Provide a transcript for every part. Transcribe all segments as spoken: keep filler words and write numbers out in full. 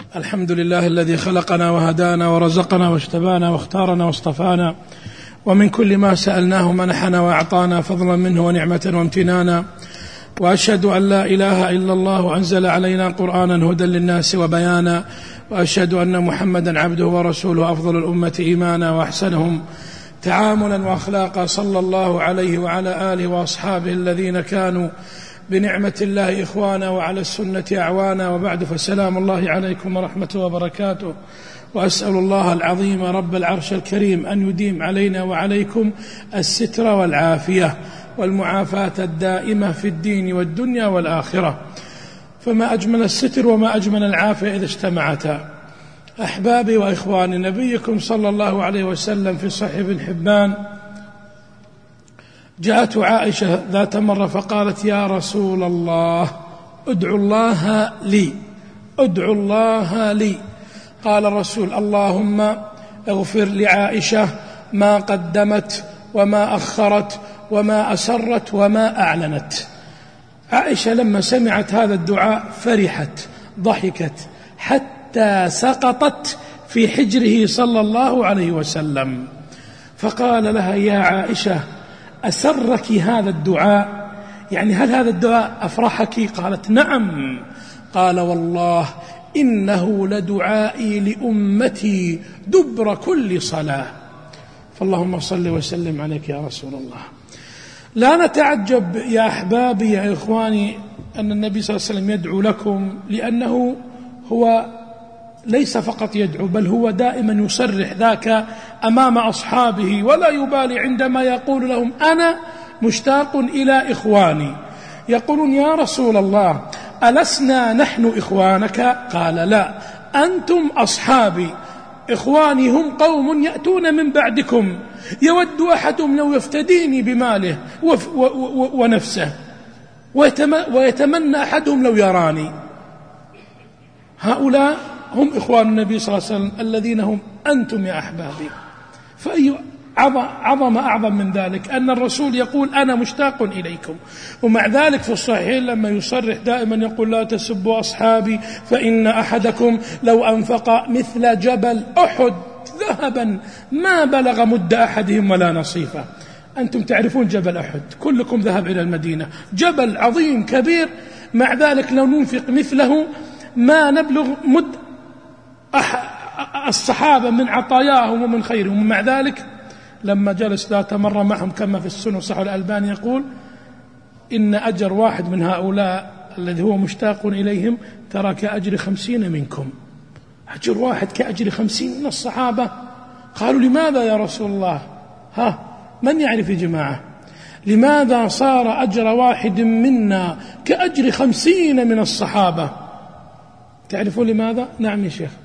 الحمد لله الذي خلقنا وهدانا ورزقنا واجتبانا واختارنا واصطفانا، ومن كل ما سألناه منحنا وأعطانا فضلا منه ونعمة وامتنانا. وأشهد أن لا إله إلا الله أنزل علينا قرآنا هدى للناس وبيانا، وأشهد أن محمدا عبده ورسوله أفضل الأمة إيمانا وأحسنهم تعاملا وأخلاقا، صلى الله عليه وعلى آله وأصحابه الذين كانوا بنعمة الله إخوانا وعلى السنة أعوانا. وبعد، فسلام الله عليكم ورحمته وبركاته. وأسأل الله العظيم رب العرش الكريم أن يديم علينا وعليكم الستر والعافية والمعافاة الدائمة في الدين والدنيا والآخرة. فما أجمل الستر وما أجمل العافية إذا اجتمعتا. أحبابي وإخواني، نبيكم صلى الله عليه وسلم في صحيح ابن حبان جاءت عائشة ذات مرة فقالت: يا رسول الله، ادعو الله لي ادعو الله لي. قال الرسول: اللهم اغفر لعائشة ما قدمت وما أخرت وما أسرت وما أعلنت. عائشة لما سمعت هذا الدعاء فرحت ضحكت حتى سقطت في حجره صلى الله عليه وسلم، فقال لها: يا عائشة، أسرك هذا الدعاء؟ يعني هل هذا الدعاء أفرحك؟ قالت: نعم. قال: والله إنه لدعائي لأمتي دبر كل صلاة. فاللهم صل وسلم عليك يا رسول الله. لا نتعجب يا أحبابي يا إخواني أن النبي صلى الله عليه وسلم يدعو لكم، لأنه هو ليس فقط يدعو، بل هو دائما يصرح ذاك أمام أصحابه، ولا يبالي عندما يقول لهم: أنا مشتاق إلى إخواني. يقولون: يا رسول الله، ألسنا نحن إخوانك؟ قال: لا، أنتم أصحابي. إخواني هم قوم يأتون من بعدكم، يود أحدهم لو يفتديني بماله ونفسه، ويتمنى أحدهم لو يراني. هؤلاء هم إخوان النبي صلى الله عليه وسلم الذين هم أنتم يا أحبابي. فأي عظم أعظم من ذلك أن الرسول يقول: أنا مشتاق إليكم. ومع ذلك في الصحيح لما يصرح دائما يقول: لا تسبوا أصحابي فإن أحدكم لو أنفق مثل جبل أحد ذهبا ما بلغ مد أحدهم ولا نصيفه. أنتم تعرفون جبل أحد، كلكم ذهب إلى المدينة، جبل عظيم كبير، مع ذلك لو ننفق مثله ما نبلغ مد الصحابة من عطاياهم ومن خيرهم. ومع ذلك لما جلس ذات مرة معهم كما في السنة صحيح الألباني يقول: إن أجر واحد من هؤلاء الذي هو مشتاق إليهم ترى كأجر خمسين منكم. أجر واحد كأجر خمسين من الصحابة. قالوا: لماذا يا رسول الله؟ ها من يعرف يا جماعة لماذا صار أجر واحد منا كأجر خمسين من الصحابة؟ تعرفون لماذا؟ نعم يا شيخ.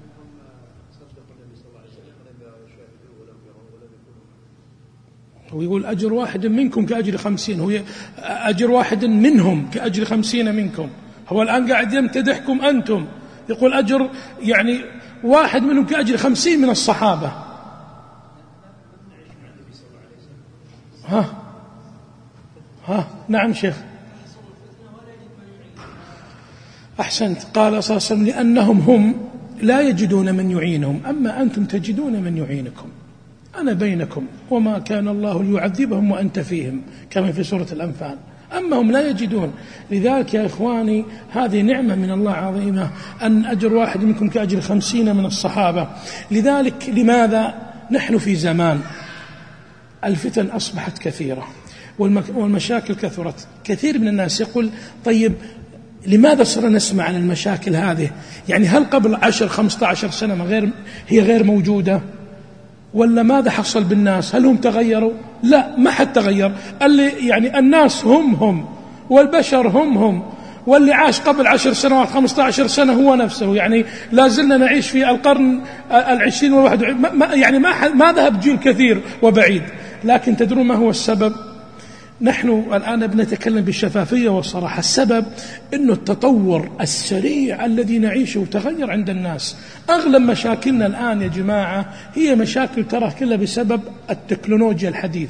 هو يقول أجر واحد منكم كأجر خمسين، هو أجر واحد منهم كأجر خمسين منكم. هو الآن قاعد يمتدحكم أنتم، يقول أجر يعني واحد منهم كأجر خمسين من الصحابة. ها ها نعم شيخ، أحسنت. قال صلى الله عليه وسلم: لأنهم هم لا يجدون من يعينهم، أما أنتم تجدون من يعينكم. أنا بينكم وما كان الله ليعذبهم وأنت فيهم، كما في سورة الأنفال. أما هم لا يجدون. لذلك يا إخواني هذه نعمة من الله عظيمة أن أجر واحد منكم كأجر خمسين من الصحابة. لذلك لماذا نحن في زمان الفتن أصبحت كثيرة والمشاكل كثرت؟ كثير من الناس يقول: طيب لماذا صرنا نسمع عن المشاكل هذه؟ يعني هل قبل عشر خمسة عشر سنة غير هي غير موجودة؟ ولا ماذا حصل بالناس؟ هل هم تغيروا؟ لا، ما حد تغير. اللي يعني الناس هم هم والبشر هم هم، واللي عاش قبل عشر سنوات خمسة عشر سنة هو نفسه. يعني لا زلنا نعيش في القرن العشرين والواحد، يعني ما ما ذهب جيل كثير وبعيد. لكن تدرون ما هو السبب؟ نحن الآن بنتكلم بالشفافية والصراحة. السبب إنه التطور السريع الذي نعيشه تغير عند الناس. أغلب مشاكلنا الآن يا جماعة هي مشاكل ترى كلها بسبب التكنولوجيا الحديثة.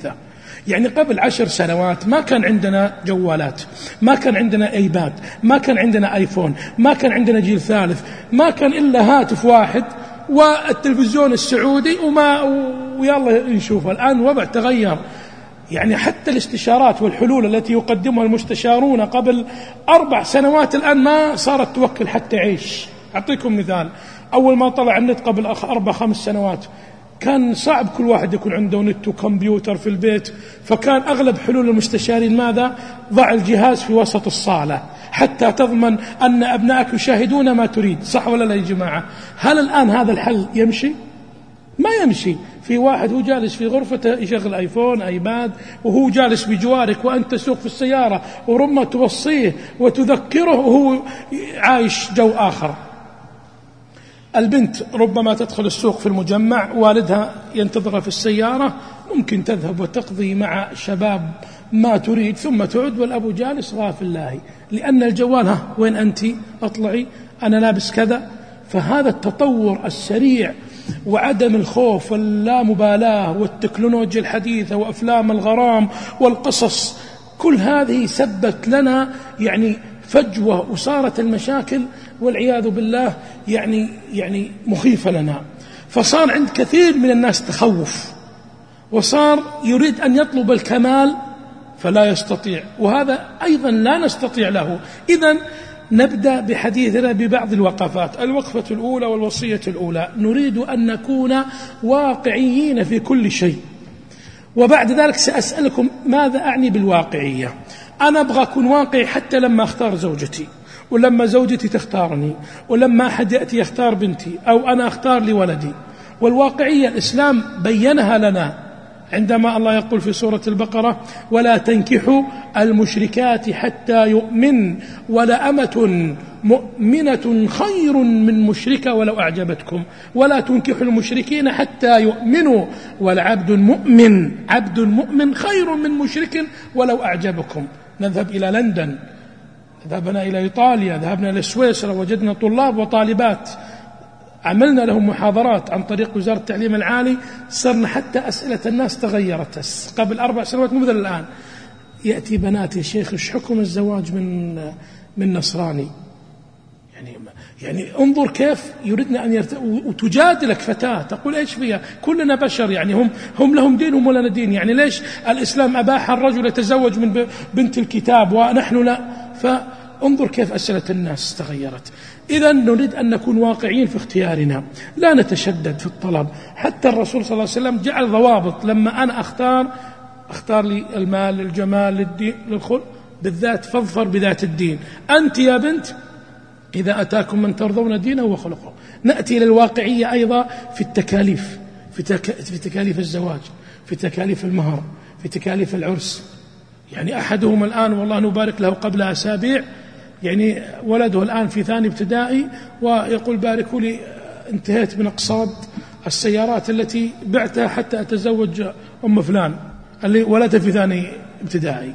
يعني قبل عشر سنوات ما كان عندنا جوالات، ما كان عندنا ايباد، ما كان عندنا ايفون، ما كان عندنا جيل ثالث، ما كان إلا هاتف واحد والتلفزيون السعودي وما ويلا نشوفه. الآن الوضع تغير، يعني حتى الاستشارات والحلول التي يقدمها المستشارون قبل أربع سنوات الآن ما صارت توكل حتى عيش. أعطيكم مثال، أول ما طلع النت قبل أربع خمس سنوات كان صعب كل واحد يكون عنده نت وكمبيوتر في البيت، فكان أغلب حلول المستشارين ماذا؟ ضع الجهاز في وسط الصالة حتى تضمن أن أبنائك يشاهدون ما تريد. صح ولا لا يا جماعة؟ هل الآن هذا الحل يمشي؟ ما يمشي. في واحد هو جالس في غرفته يشغل ايفون ايباد وهو جالس بجوارك وأنت تسوق في السيارة وربما توصيه وتذكره وهو عايش جو آخر. البنت ربما تدخل السوق في المجمع، والدها ينتظرها في السيارة، ممكن تذهب وتقضي مع شباب ما تريد ثم تعود والأبو جالس غافل لاهي، لأن الجوال ها وين أنت؟ أطلعي أنا لابس كذا. فهذا التطور السريع وعدم الخوف واللامبالاة والتكنولوجيا الحديثة وأفلام الغرام والقصص، كل هذه سبت لنا يعني فجوة، وصارت المشاكل والعياذ بالله يعني يعني مخيفة لنا. فصار عند كثير من الناس تخوف، وصار يريد أن يطلب الكمال فلا يستطيع، وهذا أيضا لا نستطيع له. إذن نبدأ بحديثنا ببعض الوقفات. الوقفة الأولى والوصية الأولى، نريد أن نكون واقعيين في كل شيء، وبعد ذلك سأسألكم ماذا أعني بالواقعية. أنا أبغى أكون واقعي حتى لما أختار زوجتي، ولما زوجتي تختارني، ولما أحد يأتي يختار بنتي، أو أنا أختار لولدي. والواقعية الإسلام بينها لنا عندما الله يقول في سورة البقرة: ولا تنكحوا المشركات حتى يؤمن ولأمة مؤمنة خير من مشركة ولو أعجبتكم ولا تنكحوا المشركين حتى يؤمنوا ولعبد مؤمن عبد مؤمن خير من مشرك ولو أعجبكم. نذهب إلى لندن، ذهبنا إلى إيطاليا، ذهبنا إلى سويسرا، وجدنا طلاب وطالبات عملنا لهم محاضرات عن طريق وزارة التعليم العالي، صرنا حتى أسئلة الناس تغيرت. قبل أربع سنوات مو مثل الآن. يأتي بنات: يا شيخ إيش حكم الزواج من من نصراني؟ يعني يعني انظر كيف يريدنا أن يرت... وتجادلك فتاة تقول إيش فيها؟ كلنا بشر، يعني هم هم لهم دينهم ولنا دين، يعني ليش الإسلام أباح الرجل يتزوج من بنت الكتاب ونحن لا؟ فانظر كيف أسئلة الناس تغيرت. إذا نريد أن نكون واقعيين في اختيارنا، لا نتشدد في الطلب. حتى الرسول صلى الله عليه وسلم جعل ضوابط: لما أنا أختار أختار لي المال، للجمال، للدين، للخلق، بالذات فاظفر بذات الدين. أنت يا بنت إذا أتاكم من ترضون دينه وخلقه. نأتي للواقعية أيضا في التكاليف، في, تك... في تكاليف الزواج، في تكاليف المهر، في تكاليف العرس. يعني أحدهم الآن والله نبارك له قبل أسابيع، يعني ولده الآن في ثاني ابتدائي، ويقول: باركوا لي انتهيت من أقساط السيارات التي بعتها حتى أتزوج أم فلان اللي ولدها في ثاني ابتدائي.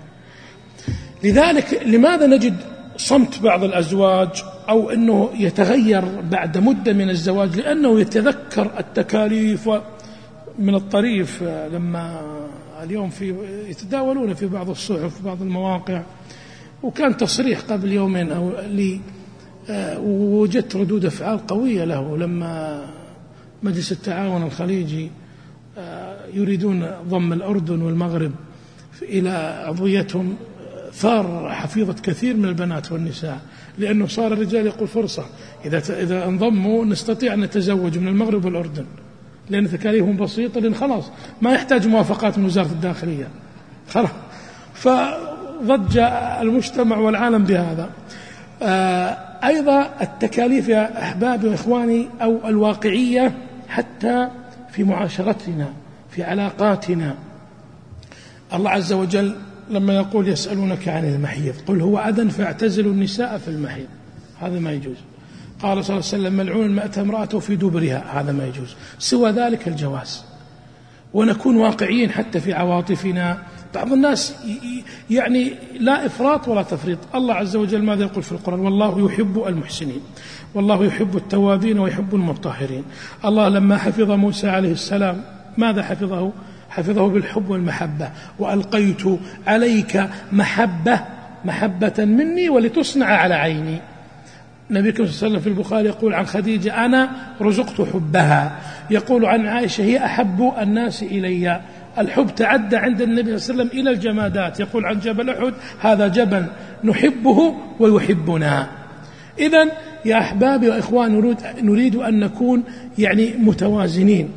لذلك لماذا نجد صمت بعض الأزواج أو أنه يتغير بعد مدة من الزواج؟ لأنه يتذكر التكاليف. من الطريف لما اليوم في يتداولون في بعض الصحف في بعض المواقع، وكان تصريح قبل يومين أو لي، ووجدت ردود أفعال قوية له، لما مجلس التعاون الخليجي يريدون ضم الأردن والمغرب إلى عضويتهم، ثار حفيظة كثير من البنات والنساء، لأنه صار الرجال يقول فرصة إذا إذا انضموا نستطيع أن نتزوج من المغرب والأردن، لأن تكاليفهم بسيطة، لأن خلاص ما يحتاج موافقات من وزارة الداخلية خلاص. فضج المجتمع والعالم بهذا. أيضا التكاليف يا أحبابي وإخواني أو الواقعية حتى في معاشرتنا في علاقاتنا. الله عز وجل لما يقول: يسألونك عن المحيض قل هو أذى فاعتزلوا النساء في المحيض، هذا ما يجوز. قال صلى الله عليه وسلم: ملعون ما أتى امرأته في دبرها، هذا ما يجوز. سوى ذلك الجواز. ونكون واقعيين حتى في عواطفنا. بعض الناس يعني لا إفراط ولا تفريط. الله عز وجل ماذا يقول في القرآن؟ والله يحب المحسنين والله يحب التوابين ويحب المطهرين. الله لما حفظ موسى عليه السلام ماذا حفظه؟ حفظه بالحب والمحبة. وألقيت عليك محبة محبة مني ولتصنع على عيني. نبيكم صلى الله عليه وسلم في البخاري يقول عن خديجة أنا رزقت حبها، يقول عن عائشة هي أحب الناس إلي. الحب تعدى عند النبي صلى الله عليه وسلم إلى الجمادات، يقول عن جبل أحد هذا جبل نحبه ويحبنا. إذن يا أحبابي وإخوان نريد, نريد أن نكون يعني متوازنين.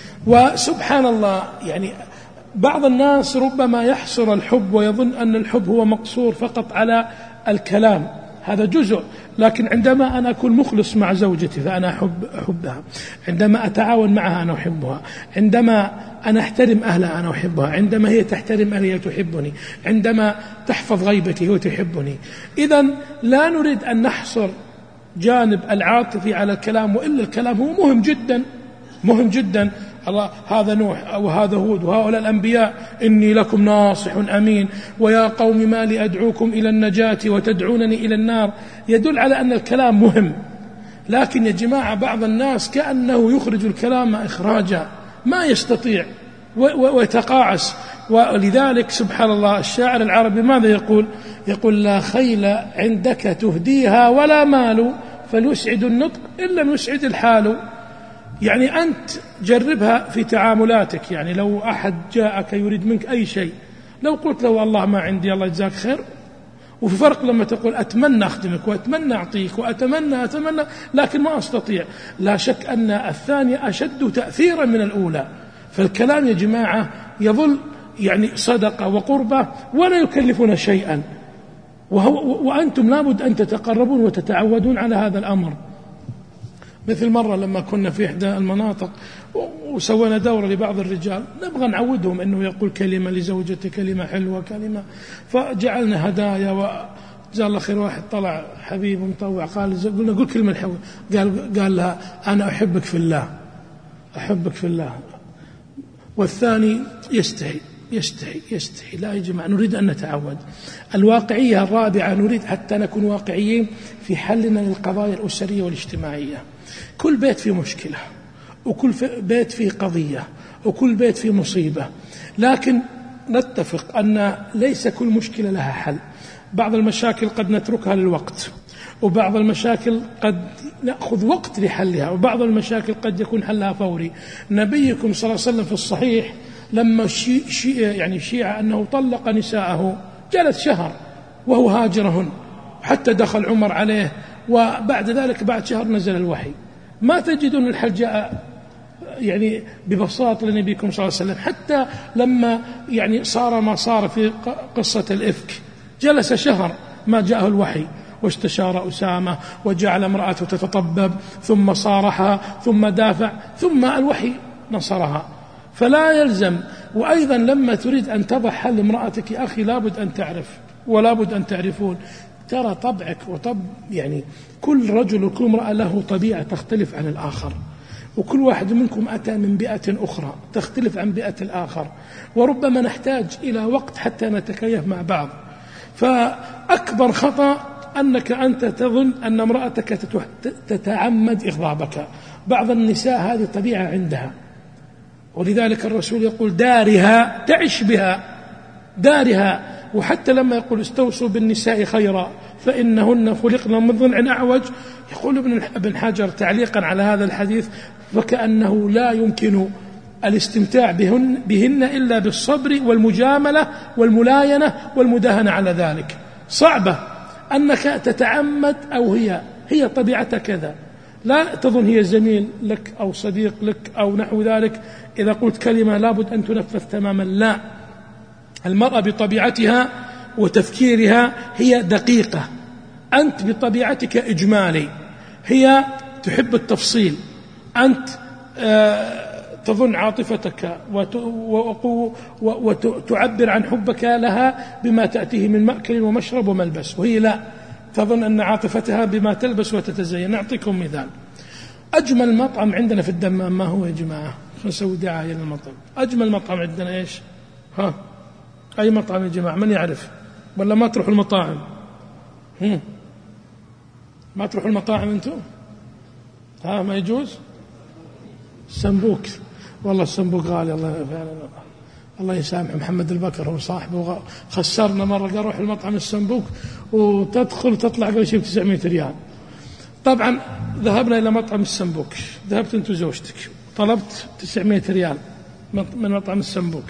وسبحان الله يعني بعض الناس ربما يحصر الحب ويظن أن الحب هو مقصور فقط على الكلام، هذا جزء، لكن عندما أنا أكون مخلص مع زوجتي فأنا أحب أحبها، عندما أتعاون معها أنا أحبها، عندما أنا أحترم أهلها أنا أحبها، عندما هي تحترم أهلي تحبني، عندما تحفظ غيبتي هو تحبني. إذن لا نريد أن نحصر جانب العاطفي على الكلام، وإلا الكلام هو مهم جدا مهم جدا. الله هذا نوح وهذا هود وهؤلاء الأنبياء إني لكم ناصح أمين ويا قوم ما لي أدعوكم إلى النجاة وتدعونني إلى النار، يدل على أن الكلام مهم. لكن يا جماعة بعض الناس كأنه يخرج الكلام إخراجا، ما يستطيع ويتقاعس. ولذلك سبحان الله الشاعر العربي ماذا يقول؟ يقول لا خيل عندك تهديها ولا مال فليسعد النطق إلا يسعد الحال. يعني أنت جربها في تعاملاتك، يعني لو أحد جاءك يريد منك أي شيء، لو قلت له والله ما عندي الله يجزاك خير، وفي فرق لما تقول أتمنى أخدمك وأتمنى أعطيك وأتمنى أتمنى لكن ما أستطيع، لا شك أن الثانية أشد تأثيرا من الأولى. فالكلام يا جماعة يظل يعني صدقة وقربة ولا يكلفنا شيئا، وهو وأنتم لابد أن تتقربون وتتعودون على هذا الأمر. مثل مرة لما كنا في إحدى المناطق وسوينا دورة لبعض الرجال نبغى نعودهم أنه يقول كلمة لزوجته، كلمة حلوة، كلمة، فجعلنا هدايا. وجزاه الله خير واحد طلع حبيب مطوع قال قلنا قول كلمة حلوة، قال قال لها أنا أحبك في الله، أحبك في الله. والثاني يستحي يستحي يستحي. لا يا جماعة نريد أن نتعود. الواقعية الرابعة، نريد حتى نكون واقعيين في حلنا للقضايا الأسرية والاجتماعية. كل بيت فيه مشكلة، وكل بيت فيه قضية، وكل بيت فيه مصيبة، لكن نتفق أن ليس كل مشكلة لها حل. بعض المشاكل قد نتركها للوقت، وبعض المشاكل قد نأخذ وقت لحلها، وبعض المشاكل قد يكون حلها فوري. نبيكم صلى الله عليه وسلم في الصحيح لما شي شي يعني شيع أنه طلق نساءه جلس شهر وهو هاجرهن، حتى دخل عمر عليه، وبعد ذلك بعد شهر نزل الوحي. ما تجدون الحل جاء يعني ببساطة لنبيكم صلى الله عليه وسلم. حتى لما يعني صار ما صار في قصة الإفك جلس شهر ما جاءه الوحي، واستشار أسامة وجعل امرأته تتطبب، ثم صارها، ثم دافع، ثم الوحي نصرها. فلا يلزم. وأيضا لما تريد أن تضع حل امرأتك يا أخي لابد أن تعرف، ولابد أن تعرفون، ترى طبعك وطب يعني كل رجل وكل امرأة له طبيعة تختلف عن الآخر، وكل واحد منكم أتى من بيئة أخرى تختلف عن بيئة الآخر، وربما نحتاج إلى وقت حتى نتكيف مع بعض. فأكبر خطأ أنك أنت تظن أن امرأتك تتعمد إغضابك. بعض النساء هذه طبيعة عندها، ولذلك الرسول يقول دارها تعش بها، دارها. وحتى لما يقول استوصوا بالنساء خيرا فإنهن خلقن من ضلع أعوج، يقول ابن حجر تعليقا على هذا الحديث فكأنه لا يمكن الاستمتاع بهن, بهن إلا بالصبر والمجاملة والملاينة والمداهنة على ذلك. صعبة أنك تتعمد أو هي هي طبيعتها كذا، لا تظن هي زميل لك أو صديق لك أو نحو ذلك، إذا قلت كلمة لابد أن تنفذ تماما. لا، المرأة بطبيعتها وتفكيرها هي دقيقة، أنت بطبيعتك إجمالي، هي تحب التفصيل، أنت تظن عاطفتك وتعبر عن حبك لها بما تأتيه من مأكل ومشرب وملبس، وهي لا، تظن أن عاطفتها بما تلبس وتتزين. نعطيكم مثال، أجمل مطعم عندنا في الدمام ما هو يا جماعة؟ نسوي دعاية للمطعم. أجمل مطعم عندنا إيش؟ ها، أي مطعم يا جماعة؟ من يعرف؟ ولا ما تروحوا المطاعم؟ هم. ما تروحوا المطاعم أنتم؟ ها، ما يجوز؟ سمبوك، والله السمبوك غالي، الله فعلا الله يسامح محمد البكر هو صاحبه، خسرنا مرة، قال روح المطعم السنبوك وتدخل وتطلع قبل شيء بتسعمائة ريال. طبعا ذهبنا إلى مطعم السنبوك، ذهبت أنت وزوجتك، طلبت تسعمائة ريال من مطعم السنبوك،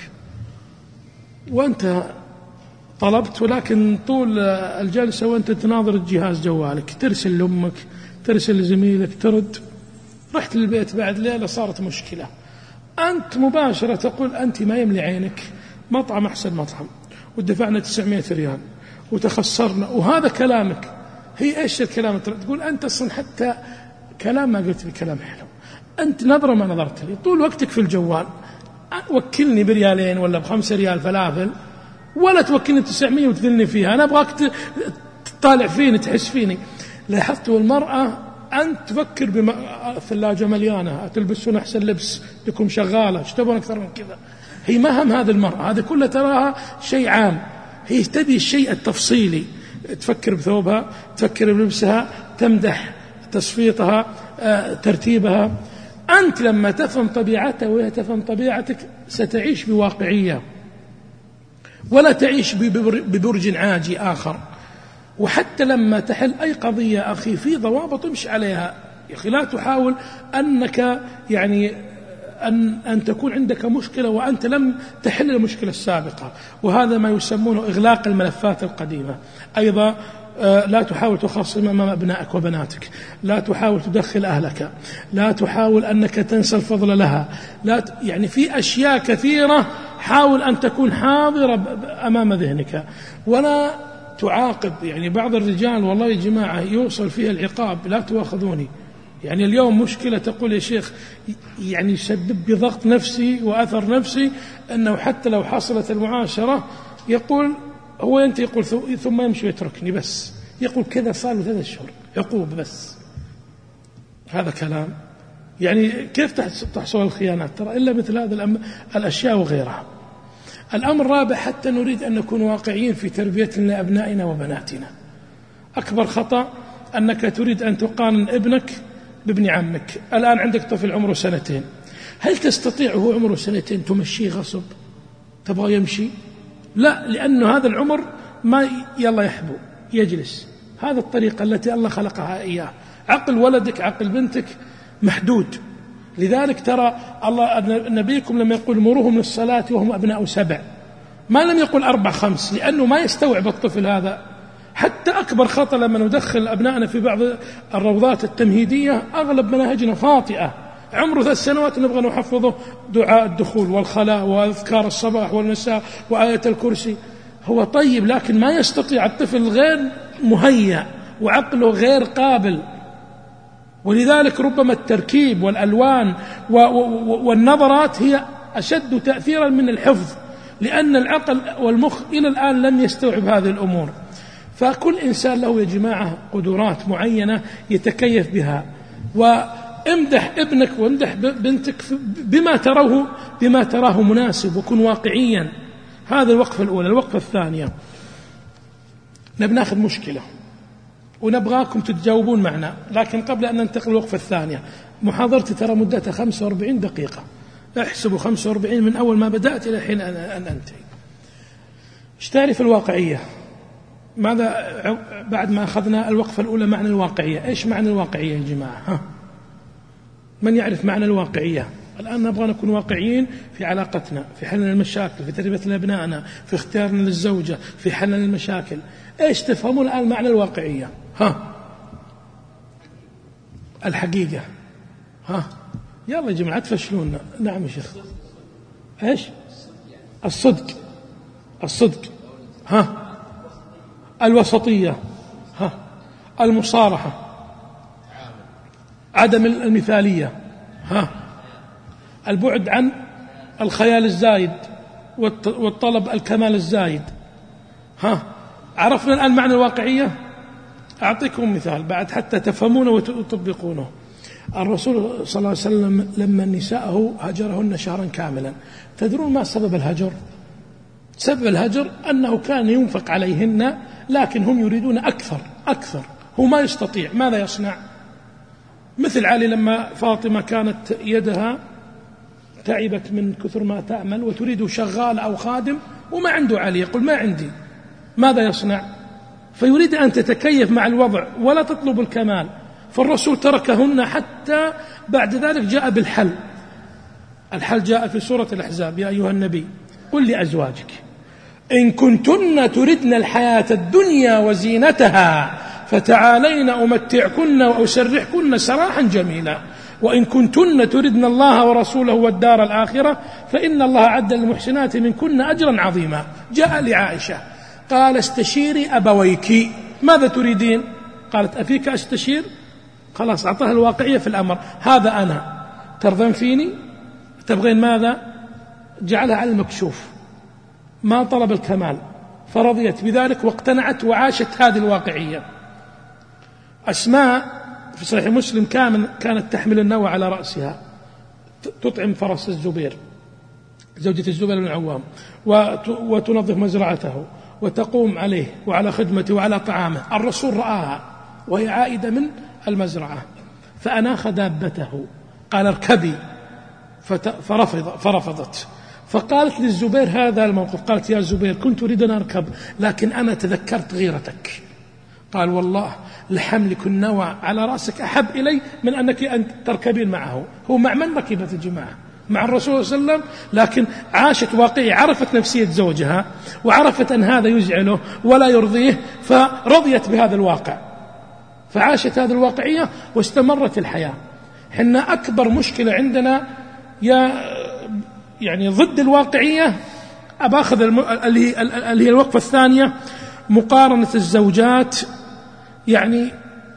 وأنت طلبت، ولكن طول الجلسة وأنت تناظر الجهاز جوالك، ترسل لأمك، ترسل لزميلك، ترد. رحت للبيت بعد ليلة صارت مشكلة، أنت مباشرة تقول أنت ما يملي عينك، مطعم أحسن مطعم ودفعنا تسعمائة ريال وتخسرنا، وهذا كلامك. هي إيش الكلام؟ تقول أنت أصلا حتى كلام ما قلت لي كلام حلو، أنت نظرة ما نظرت لي، طول وقتك في الجوال، وكلني بريالين ولا بخمسة ريال فلافل، ولا توكلني تسعمائة وتذلني فيها، أنا أبغاك تطالع فيني، تحس فيني. لاحظت المرأة أنت تفكر بالثلاجة مليانة، تلبسون أحسن لبس، لكم شغالة، ايش تبون أكثر من كذا؟ هي ما هم هذه المرأة، هذا كله تراها شيء عام، هي تبي الشيء التفصيلي، تفكر بثوبها، تفكر بلبسها، تمدح تصفيطها، آه، ترتيبها. أنت لما تفهم طبيعتها وهي تفهم طبيعتك ستعيش بواقعية، ولا تعيش ببرج عاجي آخر. وحتى لما تحل أي قضية أخي في ضوابط امشي عليها يا أخي، لا تحاول أنك يعني أن, أن تكون عندك مشكلة وأنت لم تحل المشكلة السابقة، وهذا ما يسمونه إغلاق الملفات القديمة. أيضا لا تحاول تخاصم أمام أبنائك وبناتك، لا تحاول تدخل أهلك، لا تحاول أنك تنسى الفضل لها، لا ت... يعني في أشياء كثيرة حاول أن تكون حاضرة أمام ذهنك، ولا تعاقب. يعني بعض الرجال والله يا جماعة يوصل فيها العقاب، لا تواخذوني، يعني اليوم مشكلة تقول يا شيخ يعني يسبب بضغط نفسي وأثر نفسي، أنه حتى لو حصلت المعاشرة يقول هو أنت يقول ثم يمشي ويتركني، بس يقول كذا صار له ثلاث شهور عقوب بس. هذا كلام يعني كيف تحصل الخيانات؟ ترى إلا مثل هذا الأشياء وغيرها. الأمر الرابع، حتى نريد أن نكون واقعيين في تربيتنا لأبنائنا وبناتنا. أكبر خطأ أنك تريد أن تقارن ابنك بابن عمك. الآن عندك طفل عمره سنتين، هل تستطيع هو عمره سنتين تمشيه غصب؟ تبغى يمشي؟ لا، لأنه هذا العمر ما يلا يحبو يجلس، هذا الطريقة التي الله خلقها إياه. عقل ولدك عقل بنتك محدود، لذلك ترى الله نبيكم لما يقول مروهم للصلاة وهم أبناء سبع، ما لم يقل أربع خمس، لأنه ما يستوعب الطفل هذا. حتى أكبر خطأ لما ندخل أبنائنا في بعض الروضات التمهيدية، أغلب مناهجنا خاطئة، عمره ثلاث سنوات نبغى نحفظه دعاء الدخول والخلاء وأذكار الصباح والمساء وآية الكرسي. هو طيب، لكن ما يستطيع، الطفل غير مهيأ وعقله غير قابل. ولذلك ربما التركيب والألوان والنظرات هي أشد تأثيرا من الحفظ، لأن العقل والمخ إلى الآن لم يستوعب هذه الأمور. فكل إنسان له يا جماعة قدرات معينة يتكيف بها، وامدح ابنك وامدح بنتك بما تروه بما تراه مناسب، وكن واقعيا. هذا الوقفة الأولى. الوقفة الثانية، نبي ناخذ مشكلة ونبغاكم تتجاوبون معنا، لكن قبل أن ننتقل الوقفة الثانية، محاضرتي ترى مدتها خمسة وأربعين دقيقة، احسبوا خمسة وأربعين من أول ما بدأت إلى حين أن أنتهي. ايش تعرف الواقعية؟ ماذا بعد ما أخذنا الوقفة الأولى معنى الواقعية؟ إيش معنى الواقعية يا جماعة؟ ها؟ من يعرف معنى الواقعية؟ الآن نبغى نكون واقعيين في علاقتنا، في حلنا المشاكل، في تربية أبنائنا، في اختيارنا للزوجة، في حلنا المشاكل. إيش تفهمون الآن معنى الواقعية؟ ها؟ الحقيقة. ها؟ يلا يا جماعة تفشلونا. نعم يا شيخ. إيش؟ الصدق. الصدق. ها؟ الوسطية. ها؟ المصارحة. عدم المثالية. ها؟ البعد عن الخيال الزايد والطلب الكمال الزايد. ها؟ عرفنا الآن معنى الواقعية؟ أعطيكم مثال بعد حتى تفهمونه وتطبقونه. الرسول صلى الله عليه وسلم لما نساءه هجرهن شهرا كاملا، تدرون ما سبب الهجر؟ سبب الهجر أنه كان ينفق عليهن، لكن هم يريدون أكثر أكثر، هو ما يستطيع. ماذا يصنع؟ مثل علي لما فاطمة كانت يدها تعبت من كثر ما تعمل وتريد شغال أو خادم وما عنده علي، يقول ما عندي، ماذا يصنع؟ فيريد أن تتكيف مع الوضع ولا تطلب الكمال. فالرسول تركهن حتى بعد ذلك جاء بالحل. الحل جاء في سورة الأحزاب: يا أيها النبي قل لأزواجك إن كنتن تردن الحياة الدنيا وزينتها فتعالين أمتعكن وأسرحكن سراحا جميلا وإن كنتن تردن الله ورسوله والدار الآخرة فإن الله أعد للمحسنات منكن أجرا عظيما. جاء لعائشة قال: استشيري أبويك، ماذا تريدين؟ قالت: أفيك أستشير؟ خلاص أعطاها الواقعية في الأمر: هذا أنا، ترضين فيني؟ تبغين ماذا؟ جعلها على المكشوف، ما طلب الكمال، فرضيت بذلك واقتنعت وعاشت هذه الواقعية. أسماء في صحيح مسلم كانت تحمل النوى على رأسها، تطعم فرس الزبير زوجة الزبير بن العوام وتنظف مزرعته وتقوم عليه وعلى خدمته وعلى طعامه. الرسول رآها وهي عائدة من المزرعة فأناخ دابته، قال: اركبي، فرفض فرفضت. فقالت للزبير هذا الموقف، قالت: يا زبير كنت أريد أن أركب لكن أنا تذكرت غيرتك. قال: والله لحملك النوى على رأسك أحب إلي من أنك أن تركبين معه. هو مع من ركبت الجماعة؟ مع الرسول صلى الله عليه وسلم، لكن عاشت واقعية، عرفت نفسية زوجها وعرفت أن هذا يزعله ولا يرضيه، فرضيت بهذا الواقع، فعاشت هذه الواقعية واستمرت الحياة. حنا أكبر مشكلة عندنا يا يعني ضد الواقعية، أباخذ اللي هي الوقفة الثانية، مقارنة الزوجات يعني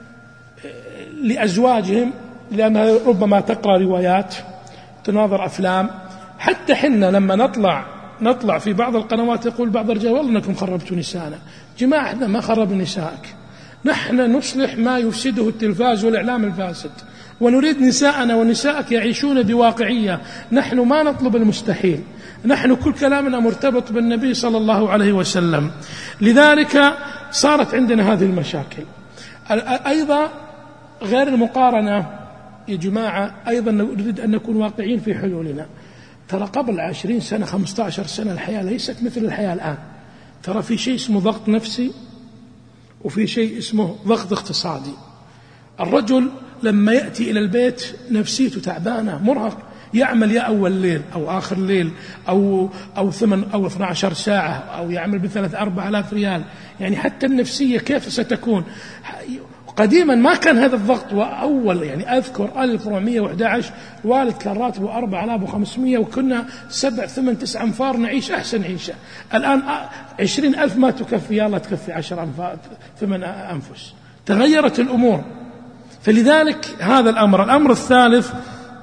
لأزواجهم، لأنها ربما تقرأ روايات، تناظر أفلام. حتى حنا لما نطلع نطلع في بعض القنوات يقول بعض الرجال: والله أنكم خربتوا نساءنا. جماعة احنا ما خرب نسائك، نحن نصلح ما يفسده التلفاز والإعلام الفاسد، ونريد نساءنا ونساءك يعيشون بواقعية. نحن ما نطلب المستحيل، نحن كل كلامنا مرتبط بالنبي صلى الله عليه وسلم. لذلك صارت عندنا هذه المشاكل. أيضا غير المقارنة يا جماعة، أيضا نريد أن نكون واقعين في حلولنا. ترى قبل عشرين سنة خمسة عشر سنة الحياة ليست مثل الحياة الآن. ترى في شيء اسمه ضغط نفسي وفي شيء اسمه ضغط اقتصادي. الرجل لما يأتي إلى البيت نفسيته تعبانة، مرهق، يعمل يا أول ليل أو آخر ليل أو أو ثمن أو اثنتي عشرة ساعة أو يعمل بثلاث أربع آلاف ريال. يعني حتى النفسية كيف ستكون؟ قديما ما كان هذا الضغط. وأول يعني أذكر ألف ومئة وأحد عشر والد كان راتبه أربعة آلاف وخمسمئة وكنا سبع ثمان تسع أنفار نعيش أحسن عيشة. الآن عشرين ألف ما تكفي، يلا تكفي عشر أنفار ثمان أنفس. تغيرت الأمور. فلذلك هذا الأمر. الأمر الثالث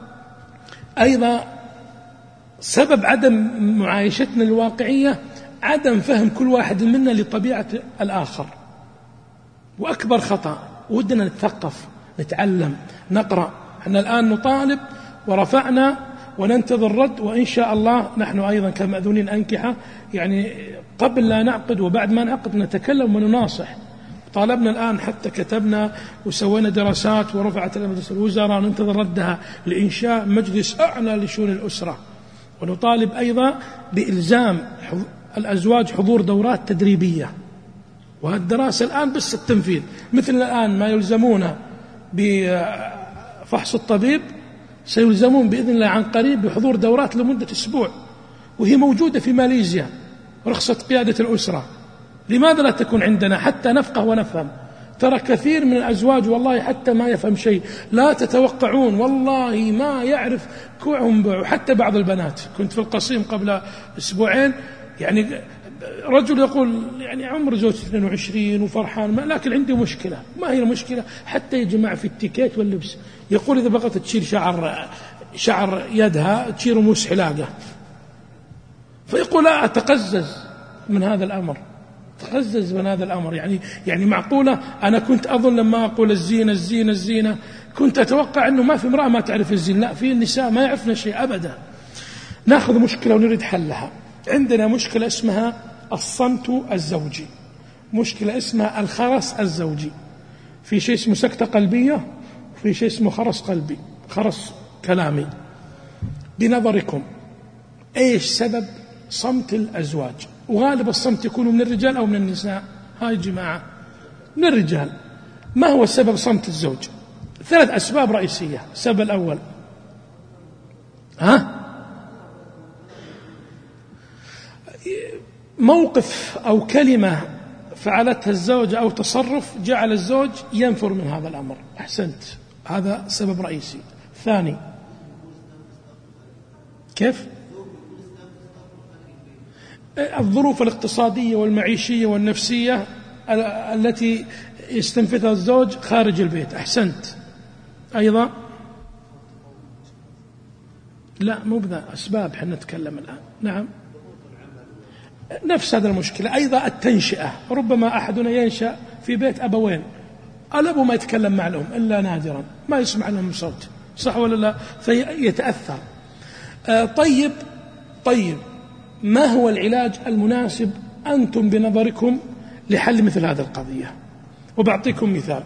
أيضا سبب عدم معايشتنا الواقعية عدم فهم كل واحد منا لطبيعة الآخر، وأكبر خطأ. ودنا نتثقف، نتعلم، نقرأ. احنا الآن نطالب ورفعنا وننتظر رد، وإن شاء الله نحن أيضا كمأذونين أنكحة يعني قبل لا نعقد وبعد ما نعقد نتكلم ونناصح. طالبنا الآن حتى كتبنا وسوينا دراسات ورفعت إلى مجلس الوزراء وننتظر ردها لإنشاء مجلس أعلى لشؤون الأسرة. ونطالب أيضا بإلزام الأزواج حضور دورات تدريبية، وهالدراسة الآن بس التنفيذ. مثل الآن ما يلزمون بفحص الطبيب سيلزمون بإذن الله عن قريب بحضور دورات لمدة أسبوع، وهي موجودة في ماليزيا، رخصة قيادة الأسرة. لماذا لا تكون عندنا حتى نفقه ونفهم؟ ترى كثير من الأزواج والله حتى ما يفهم شيء، لا تتوقعون والله ما يعرف كوعهم. حتى بعض البنات، كنت في القصيم قبل أسبوعين، يعني رجل يقول يعني عمر زوجتي اثنين وعشرين وفرحان، لكن عندي مشكلة. ما هي المشكلة؟ حتى يا جماعة في التيكيت واللبس، يقول إذا بغت تشيل شعر شعر يدها تشيل موس حلاقة، فيقول لا أتقزز من هذا الأمر، تقزز من هذا الأمر. يعني يعني معقولة؟ أنا كنت أظن لما أقول الزينة الزينة الزينة كنت أتوقع أنه ما في امرأة ما تعرف الزينة. لا، في النساء ما يعرفن شيء أبدا. نأخذ مشكلة ونريد حلها. عندنا مشكلة اسمها الصمت الزوجي، مشكلة اسمها الخرس الزوجي. في شيء اسمه سكتة قلبية وفي شيء اسمه خرس قلبي، خرس كلامي. بنظركم إيش سبب صمت الأزواج؟ وغالب الصمت يكون من الرجال أو من النساء؟ هاي جماعة من الرجال. ما هو سبب صمت الزوج؟ ثلاث أسباب رئيسية. السبب الأول ها موقف أو كلمة فعلتها الزوجة أو تصرف جعل الزوج ينفر من هذا الأمر. أحسنت، هذا سبب رئيسي. ثاني، كيف؟ الظروف الاقتصادية والمعيشية والنفسية التي يستنفذها الزوج خارج البيت. أحسنت. أيضا لا مو بذا أسباب حنا نتكلم الآن. نعم نفس هذا المشكلة. أيضا التنشئة، ربما أحدنا ينشأ في بيت أبوين، الأب ما يتكلم مع الأم إلا نادرا، ما يسمع لهم صوت، صح ولا لا؟ فيتأثر. آه طيب طيب ما هو العلاج المناسب أنتم بنظركم لحل مثل هذه القضية؟ وبعطيكم مثال.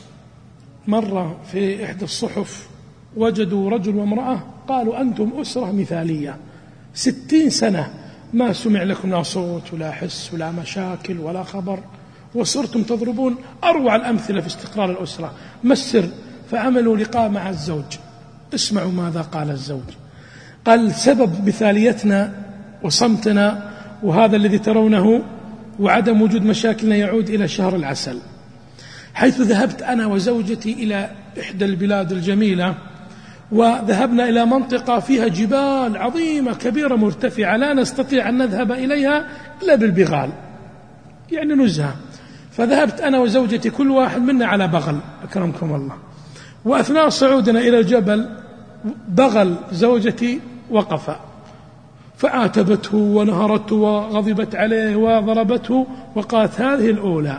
مرة في إحدى الصحف وجدوا رجل وامرأة قالوا أنتم أسرة مثالية، ستين سنة ما سمع لكم لا صوت ولا حس ولا مشاكل ولا خبر، وصرتم تضربون أروع الأمثلة في استقرار الأسرة. ما السر؟ فعملوا لقاء مع الزوج. اسمعوا ماذا قال الزوج. قال سبب مثاليتنا وصمتنا وهذا الذي ترونه وعدم وجود مشاكلنا يعود إلى شهر العسل، حيث ذهبت أنا وزوجتي إلى إحدى البلاد الجميلة، وذهبنا إلى منطقة فيها جبال عظيمة كبيرة مرتفعة لا نستطيع أن نذهب إليها إلا بالبغال، يعني نزهة. فذهبت أنا وزوجتي كل واحد منا على بغل أكرمكم الله، وأثناء صعودنا إلى الجبل بغل زوجتي وقف، فعاتبته ونهرته وغضبت عليه وضربته وقالت هذه الأولى.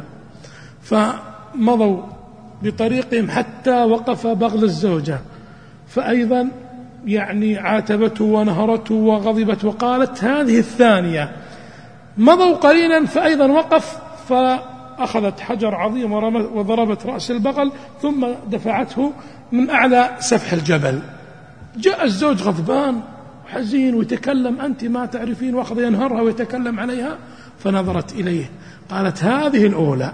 فمضوا بطريقهم حتى وقف بغل الزوجة، فأيضا يعني عاتبته ونهرته وغضبت وقالت هذه الثانية. مضوا قليلا فأيضا وقف، فأخذت حجر عظيم وضربت رأس البغل ثم دفعته من أعلى سفح الجبل. جاء الزوج غضبان حزين ويتكلم أنت ما تعرفين، وأخذ ينهرها ويتكلم عليها. فنظرت إليه قالت هذه الأولى.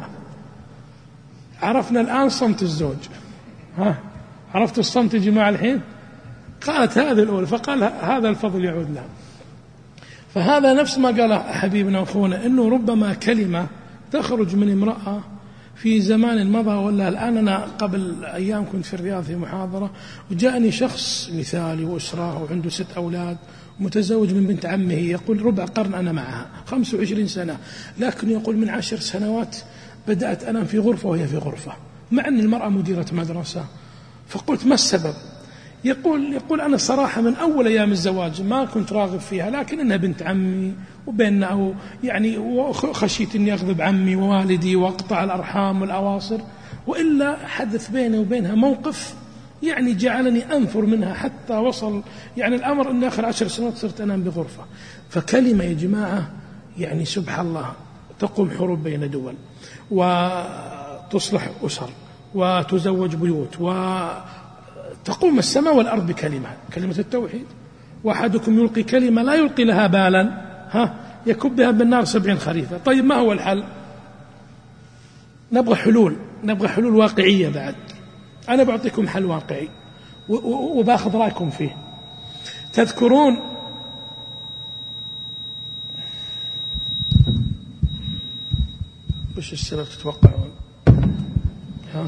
عرفنا الآن صمت الزوج. ها عرفت الصمت يا جماعة الحين؟ قالت هذه الأولى، فقال هذا الفضل يعود له. فهذا نفس ما قال حبيبنا وأخونا، إنه ربما كلمة تخرج من امرأة في زمان مضى ولا الآن. أنا قبل أيام كنت في الرياض في محاضرة، وجاءني شخص مثالي وأسرة وعنده ست أولاد متزوج من بنت عمه، يقول ربع قرن أنا معها، خمس وعشرين سنة، لكن يقول من عشر سنوات بدأت أنام في غرفة وهي في غرفة، مع أن المرأة مديرة مدرسة. فقلت ما السبب؟ يقول يقول أنا صراحة من أول أيام الزواج ما كنت راغب فيها، لكن إنها بنت عمي وبيننا أو يعني وخشيت إني أغضب عمي ووالدي وأقطع الأرحام والأواصر، وإلا حدث بيني وبينها موقف يعني جعلني أنفر منها حتى وصل يعني الأمر أن آخر عشر سنوات صرت أنام بغرفة. فكلمة يا جماعة يعني سبحان الله تقوم حروب بين دول، وتصلح أسر، وتزوج بيوت، وتقوم السماء والأرض بكلمة، كلمة التوحيد. وأحدكم يلقي كلمة لا يلقي لها بالا ها يكبها بالنار سبعين خريفة. طيب ما هو الحل؟ نبغى حلول، نبغى حلول واقعية. بعد أنا بعطيكم حل واقعي وباخذ رأيكم فيه. تذكرون وش السبب تتوقعون؟ ها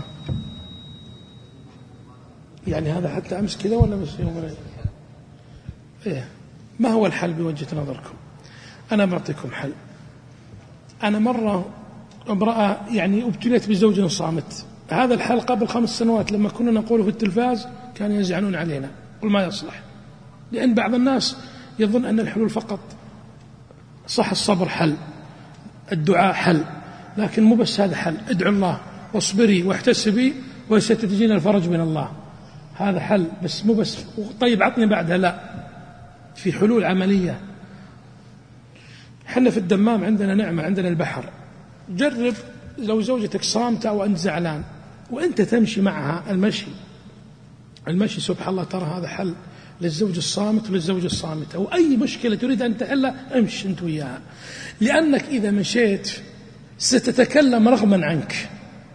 يعني هذا حتى أمس كذا ولا بس يوم ولا إيه؟ ما هو الحل بوجهة نظركم؟ أنا بعطيكم حل. أنا مرة امرأة يعني ابتليت بزوج صامت. هذا الحل قبل خمس سنوات لما كنا نقوله في التلفاز كانوا يزعلون علينا، قل ما يصلح، لأن بعض الناس يظن أن الحلول فقط صح الصبر حل، الدعاء حل، لكن مو بس هذا حل. ادعو الله واصبري واحتسبي وستجدين الفرج من الله، هذا حل بس مو بس. طيب عطني بعدها، لا، في حلول عملية. حنا في الدمام عندنا نعمة، عندنا البحر. جرب لو زوجتك صامتة أو أنت زعلان وأنت تمشي معها، المشي المشي سبحان الله ترى هذا حل للزوج الصامت وللزوج الصامتة، وأي مشكلة تريد أن تحلها امش أنت وياها، لأنك إذا مشيت ستتكلم رغما عنك.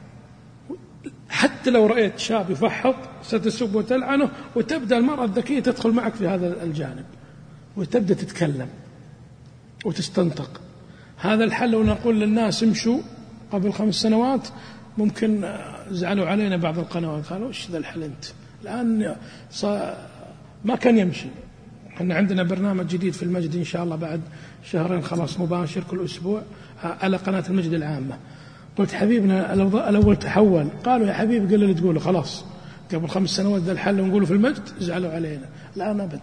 حتى لو رأيت شاب يفحط ستسب وتلعنه، وتبدأ المرأة الذكية تدخل معك في هذا الجانب وتبدأ تتكلم وتستنطق. هذا الحل لو نقول للناس امشوا قبل خمس سنوات ممكن زعلوا علينا بعض القنوات، قالوا ايش ذا الحل انت الآن ما كان يمشي. احنا عندنا برنامج جديد في المجد إن شاء الله بعد شهرين خلاص مباشر كل أسبوع على قناة المجد العامة. قلت حبيبنا الأول تحول، قالوا يا حبيبي قل اللي تقوله خلاص، قبل خمس سنوات ذا الحل ونقوله في المجد زعلوا علينا، الآن أبد.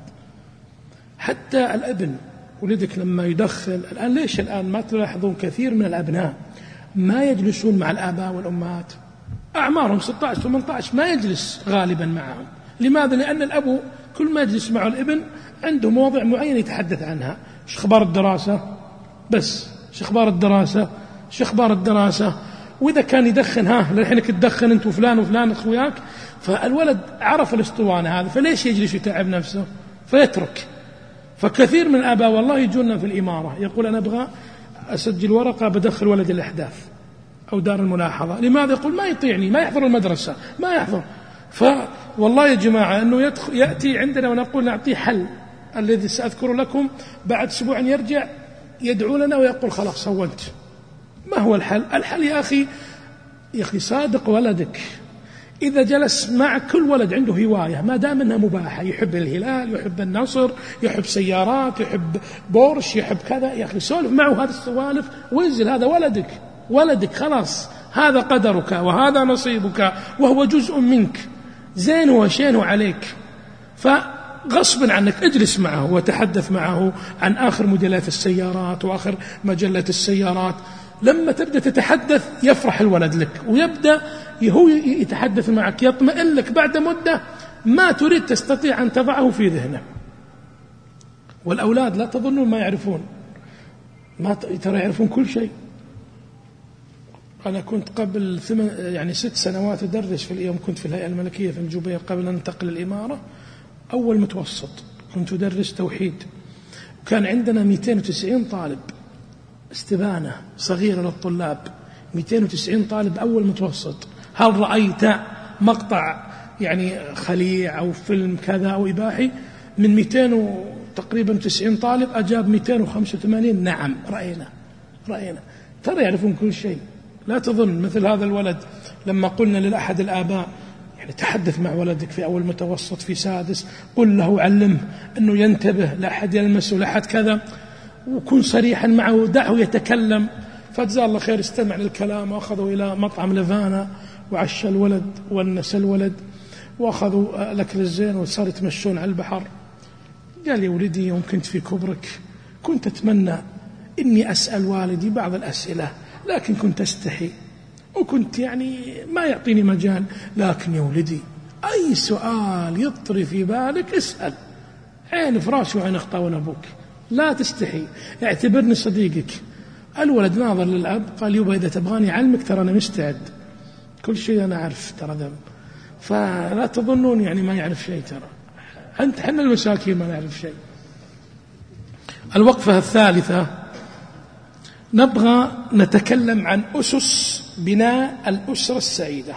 حتى الابن ولدك لما يدخن الآن، ليش الآن ما تلاحظون كثير من الأبناء ما يجلسون مع الآباء والأمهات؟ أعمارهم ستة عشر ثمانية عشر ما يجلس غالبا معهم. لماذا؟ لأن الأب كل ما يجلس مع الابن عنده مواضيع معينة يتحدث عنها. ايش أخبار الدراسة بس، ايش أخبار الدراسة، ايش أخبار الدراسة. وإذا كان يدخن، ها للحين تدخن أنت وفلان وفلان أخوياك، فالولد عرف الاسطوانة هذا، فليش يجلس يتعب نفسه فيترك. فكثير من الآباء والله يجونا في الإمارة يقول أنا أبغى أسجل ورقة بدخل ولد الأحداث أو دار الملاحظة. لماذا؟ يقول ما يطيعني، ما يحضر المدرسة، ما يحضر. فوالله يا جماعة أنه يدخل يأتي عندنا ونقول نعطيه حل الذي سأذكر لكم، بعد أسبوع يرجع يدعو لنا ويقول خلاص سويت. ما هو الحل؟ الحل يا أخي يا أخي صادق ولدك. إذا جلس مع كل ولد عنده هواية ما دام أنها مباحة، يحب الهلال، يحب النصر، يحب سيارات، يحب بورش، يحب كذا، يا أخي سولف معه هذه السوالف وانزل. هذا ولدك، ولدك خلاص، هذا قدرك وهذا نصيبك وهو جزء منك، زين وشين عليك. فغصبا عنك اجلس معه وتحدث معه عن آخر موديلات السيارات وآخر مجلة السيارات. لما تبدأ تتحدث يفرح الولد لك ويبدأ هو يتحدث معك، يطمئن لك. بعد مدة ما تريد تستطيع أن تضعه في ذهنه. والأولاد لا تظنون ما يعرفون، ما ترى يعرفون كل شيء. أنا كنت قبل ثمان يعني ست سنوات أدرس في اليوم، كنت في الهيئة الملكية في الجبير قبل أن أنتقل الإمارة. أول متوسط كنت أدرس توحيد، وكان عندنا مئتين وتسعين طالب، استبانة صغيرة للطلاب، مئتين وتسعين طالب أول متوسط. هل رأيت مقطع يعني خليع أو فيلم كذا أو إباحي من مئتين تقريبا تسعين طالب أجاب مئتين وخمسة وثمانين نعم رأينا رأينا ترى يعرفون كل شيء. لا تظن مثل هذا الولد لما قلنا للأحد الآباء يعني تحدث مع ولدك في أول متوسط في سادس، قل له علمه أنه ينتبه لا أحد يلمسه لا أحد كذا، وكن صريحا معه، دعه يتكلم. فجزاه الله خير استمع للكلام، وأخذوا إلى مطعم لفانا وعشى الولد ونس الولد وأخذوا الأكل الزين وصار يتمشون على البحر. قال يا ولدي يوم كنت في كبرك كنت أتمنى إني أسأل والدي بعض الأسئلة، لكن كنت أستحي وكنت يعني ما يعطيني مجال. لكن يا ولدي أي سؤال يطري في بالك اسأل، عين فراش وعين اخطاون أبوك، لا تستحي، اعتبرني صديقك. الولد ناظر للأب قال يبا إذا تبغاني علمك ترى أنا مستعد، كل شيء أنا أعرف ترى ذنب. فلا تظنون يعني ما يعرف شيء، ترى أنت حنا المساكين ما نعرف شيء. الوقفة الثالثة نبغى نتكلم عن أسس بناء الأسرة السعيدة.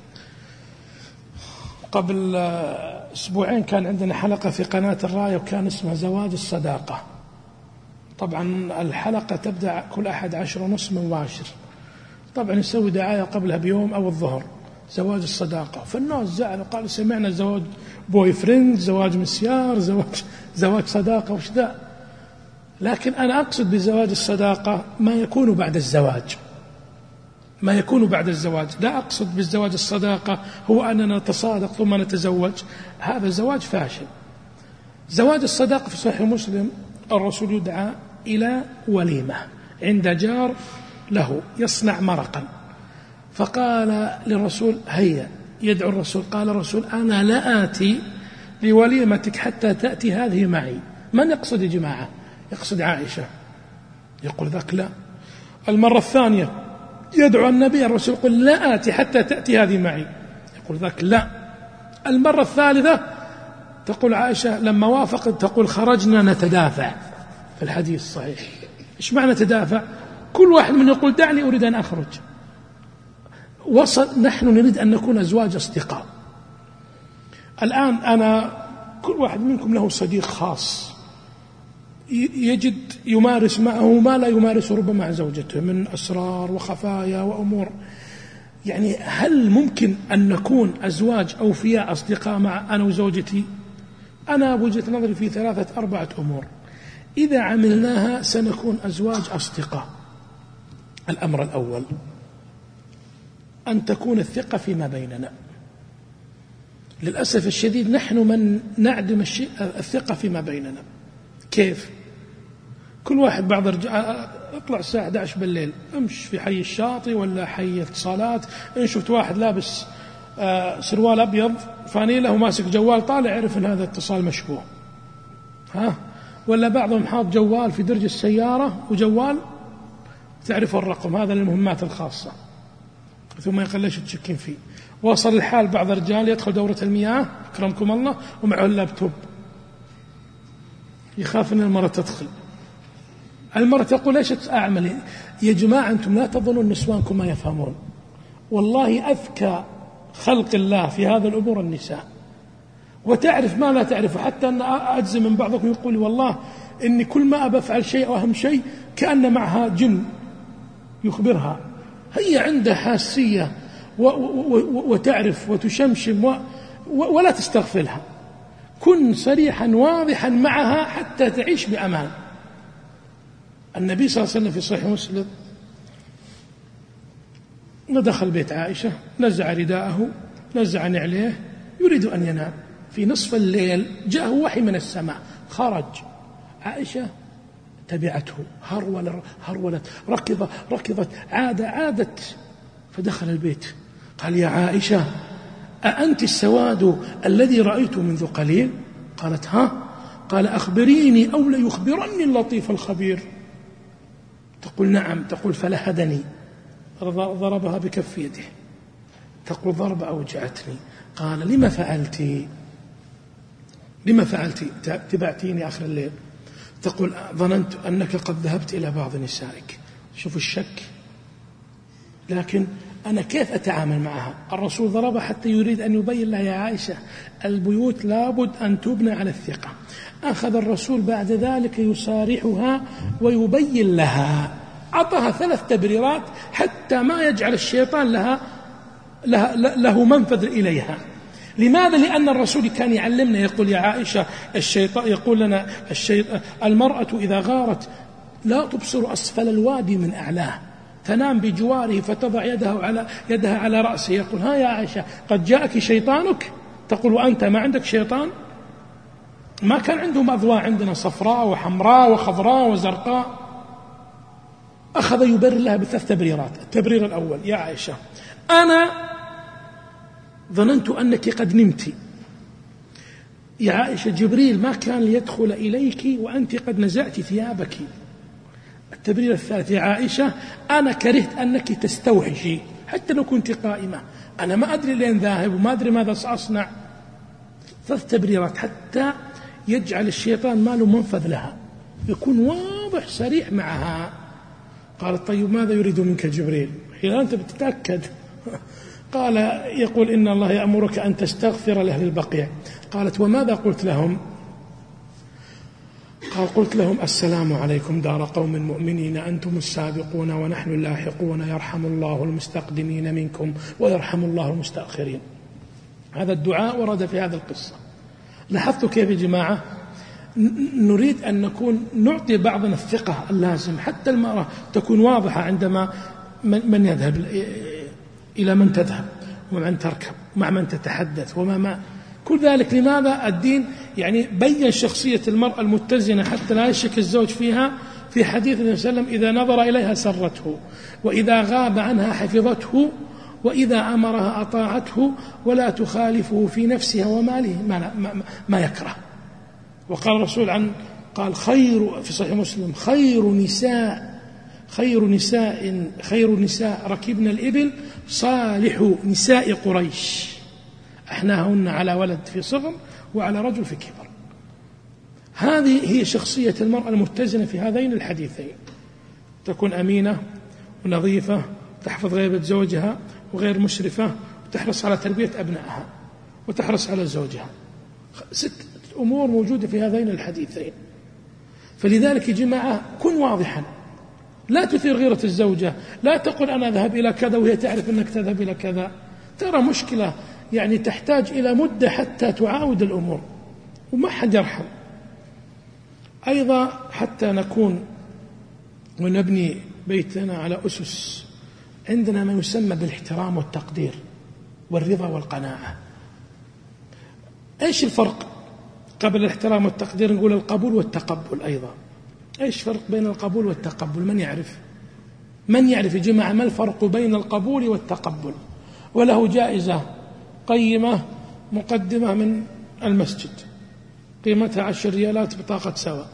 قبل أسبوعين كان عندنا حلقة في قناة الراية وكان اسمها زواج الصداقة. طبعا الحلقة تبدأ كل أحد عشر ونص مباشر، طبعا نسوي دعاية قبلها بيوم أو الظهر، زواج الصداقة. فالناس زعلوا قالوا سمعنا زواج بوي فريند، زواج مسيار، زواج زواج صداقة وش ذا. لكن أنا أقصد بزواج الصداقة ما يكون بعد الزواج، ما يكون بعد الزواج. لا أقصد بالزواج الصداقة هو أننا نتصادق ثم نتزوج، هذا زواج فاشل. زواج الصداقة في صحيح مسلم الرسول يدعى إلى وليمة عند جار له يصنع مرقا، فقال للرسول هيا، يدعو الرسول، قال الرسول أنا لا آتي لوليمتك حتى تأتي هذه معي. من يقصد يا جماعة؟ يقصد عائشة. يقول ذاك لا. المرة الثانية يدعو النبي، الرسول يقول لا آتي حتى تأتي هذه معي، يقول ذاك لا. المرة الثالثة تقول عائشة لما وافقت تقول خرجنا نتدافع في الحديث الصحيح. إيش معنى تدافع؟ كل واحد من يقول دعني أريد أن أخرج. وصل نحن نريد أن نكون أزواج أصدقاء. الآن أنا كل واحد منكم له صديق خاص يجد يمارس معه ما لا يمارسه ربما مع زوجته من أسرار وخفايا وأمور. يعني هل ممكن أن نكون أزواج أوفياء أصدقاء مع أنا وزوجتي؟ أنا بوجهة نظري في ثلاثة أربعة أمور إذا عملناها سنكون أزواج أصدقاء. الأمر الأول أن تكون الثقة فيما بيننا. للأسف الشديد نحن من نعدم الشيء الثقة فيما بيننا. كيف؟ كل واحد بعض رجع اطلع الساعة إحدى عشر بالليل امش في حي الشاطئ ولا حي اتصالات، إن شفت واحد لابس آه سروال أبيض فانيلة وماسك جوال طالع عرف إن هذا اتصال مشبوه. ها؟ ولا بعضهم حاط جوال في درج السيارة وجوال تعرف الرقم، هذا للمهمات الخاصة، ثم يقول ليش تشكين فيه. وصل الحال بعض الرجال يدخل دورة المياه أكرمكم الله ومعه اللابتوب يخاف أن المرأة تدخل. المرأة تقول ليش أعمل؟ يا جماعة أنتم لا تظنون نسوانكم ما يفهمون، والله أذكى خلق الله في هذا الأمور النساء، وتعرف ما لا تعرف. حتى أن أجزم من بعضكم يقول والله إني كل ما أبى أفعل شيء وأهم شيء كأن معها جن يخبرها. هي عندها حاسية وتعرف وتشمشم و ولا تستغفلها. كن صريحا واضحا معها حتى تعيش بأمان. النبي صلى الله عليه وسلم في صحيح مسلم ندخل بيت عائشة نزع رداءه نزع نعليه يريد أن ينام. في نصف الليل جاءه وحي من السماء خرج. عائشة تبعته هرول هرولت ركضت ركضت عاد عادت فدخل البيت. قال يا عائشة أأنت السواد الذي رأيته منذ قليل؟ قالت ها. قال أخبريني أو ليخبرني اللطيف الخبير. تقول نعم. تقول فلهدني، ضربها بكف يده. تقول ضرب أوجعتني. قال لما فعلتي لما فعلتي تبعتيني آخر الليل؟ تقول ظننت أنك قد ذهبت إلى بعض نسائك. شوف الشك. لكن أنا كيف أتعامل معها؟ الرسول ضربها حتى يريد أن يبين لها يا عائشة البيوت لابد أن تبنى على الثقة. أخذ الرسول بعد ذلك يصارحها ويبين لها، أعطاها ثلاث تبريرات حتى ما يجعل الشيطان لها, لها له منفذ إليها. لماذا؟ لأن الرسول كان يعلمنا يقول يا عائشة الشيطان يقول لنا الشيطان المرأة إذا غارت لا تبصر أسفل الوادي من أعلاه، تنام بجواره فتضع يدها على يدها على رأسه. يقول ها يا عائشة قد جاءك شيطانك؟ تقول وأنت ما عندك شيطان؟ ما كان عندهم أضواء، عندنا صفراء وحمراء وخضراء وزرقاء. أخذ يبرر لها بثلاث تبريرات. التبرير الأول يا عائشة أنا ظننت أنك قد نمت. يا عائشة جبريل ما كان ليدخل إليك وأنت قد نزعت ثيابك. التبرير الثالث يا عائشة أنا كرهت أنك تستوحشي حتى لو كنت قائمة، أنا ما أدري لين ذاهب وما أدري ماذا سأصنع. ثلاث تبريرات حتى يجعل الشيطان ما له منفذ لها، يكون واضح صريح معها. قالت طيب ماذا يريد منك جبريل؟ إذا أنت بتتأكد. قال يقول إن الله يأمرك أن تستغفر لأهل البقيع. قالت وماذا قلت لهم؟ قال قلت لهم السلام عليكم دار قوم مؤمنين أنتم السابقون ونحن اللاحقون يرحم الله المستقدمين منكم ويرحم الله المستأخرين. هذا الدعاء ورد في هذا القصة. لاحظتوا كيف يا جماعة نريد أن نكون نعطي بعضنا الثقة اللازم، حتى المرأة تكون واضحة عندما من يذهب إلى من تذهب ومن تركب مع من تتحدث وما ما كل ذلك. لماذا؟ الدين يعني بين شخصية المرأة المتزنة حتى لا يشك الزوج فيها. في حديث النبي صلى الله عليه وسلم إذا نظر إليها سرته، وإذا غاب عنها حفظته، وإذا أمرها أطاعته، ولا تخالفه في نفسها وماله ما, ما, ما يكره. وقال الرسول عن قال خير في صحيح مسلم خير نساء خير نساء خير نساء ركبنا الإبل صالح نساء قريش، أحناهن على ولد في صغر وعلى رجل في كبر. هذه هي شخصية المرأة المتزنة في هذين الحديثين، تكون أمينة ونظيفة، تحفظ غيبة زوجها وغير مشرفة، وتحرص على تربية أبنائها وتحرص على زوجها. ست أمور موجودة في هذين الحديثين. فلذلك يا جماعة كن واضحا، لا تثير غيرة الزوجة، لا تقول أنا أذهب إلى كذا وهي تعرف أنك تذهب إلى كذا. ترى مشكلة يعني تحتاج إلى مدة حتى تعاود الأمور وما حد يرحم. أيضا حتى نكون ونبني بيتنا على أسس، عندنا ما يسمى بالاحترام والتقدير والرضا والقناعة. إيش الفرق قبل الاحترام والتقدير؟ نقول القبول والتقبل. أيضا إيش فرق بين القبول والتقبل؟ من يعرف؟ من يعرف يا جماعة ما الفرق بين القبول والتقبل؟ وله جائزة قيمة مقدمة من المسجد قيمتها عشر ريالات بطاقة سواء.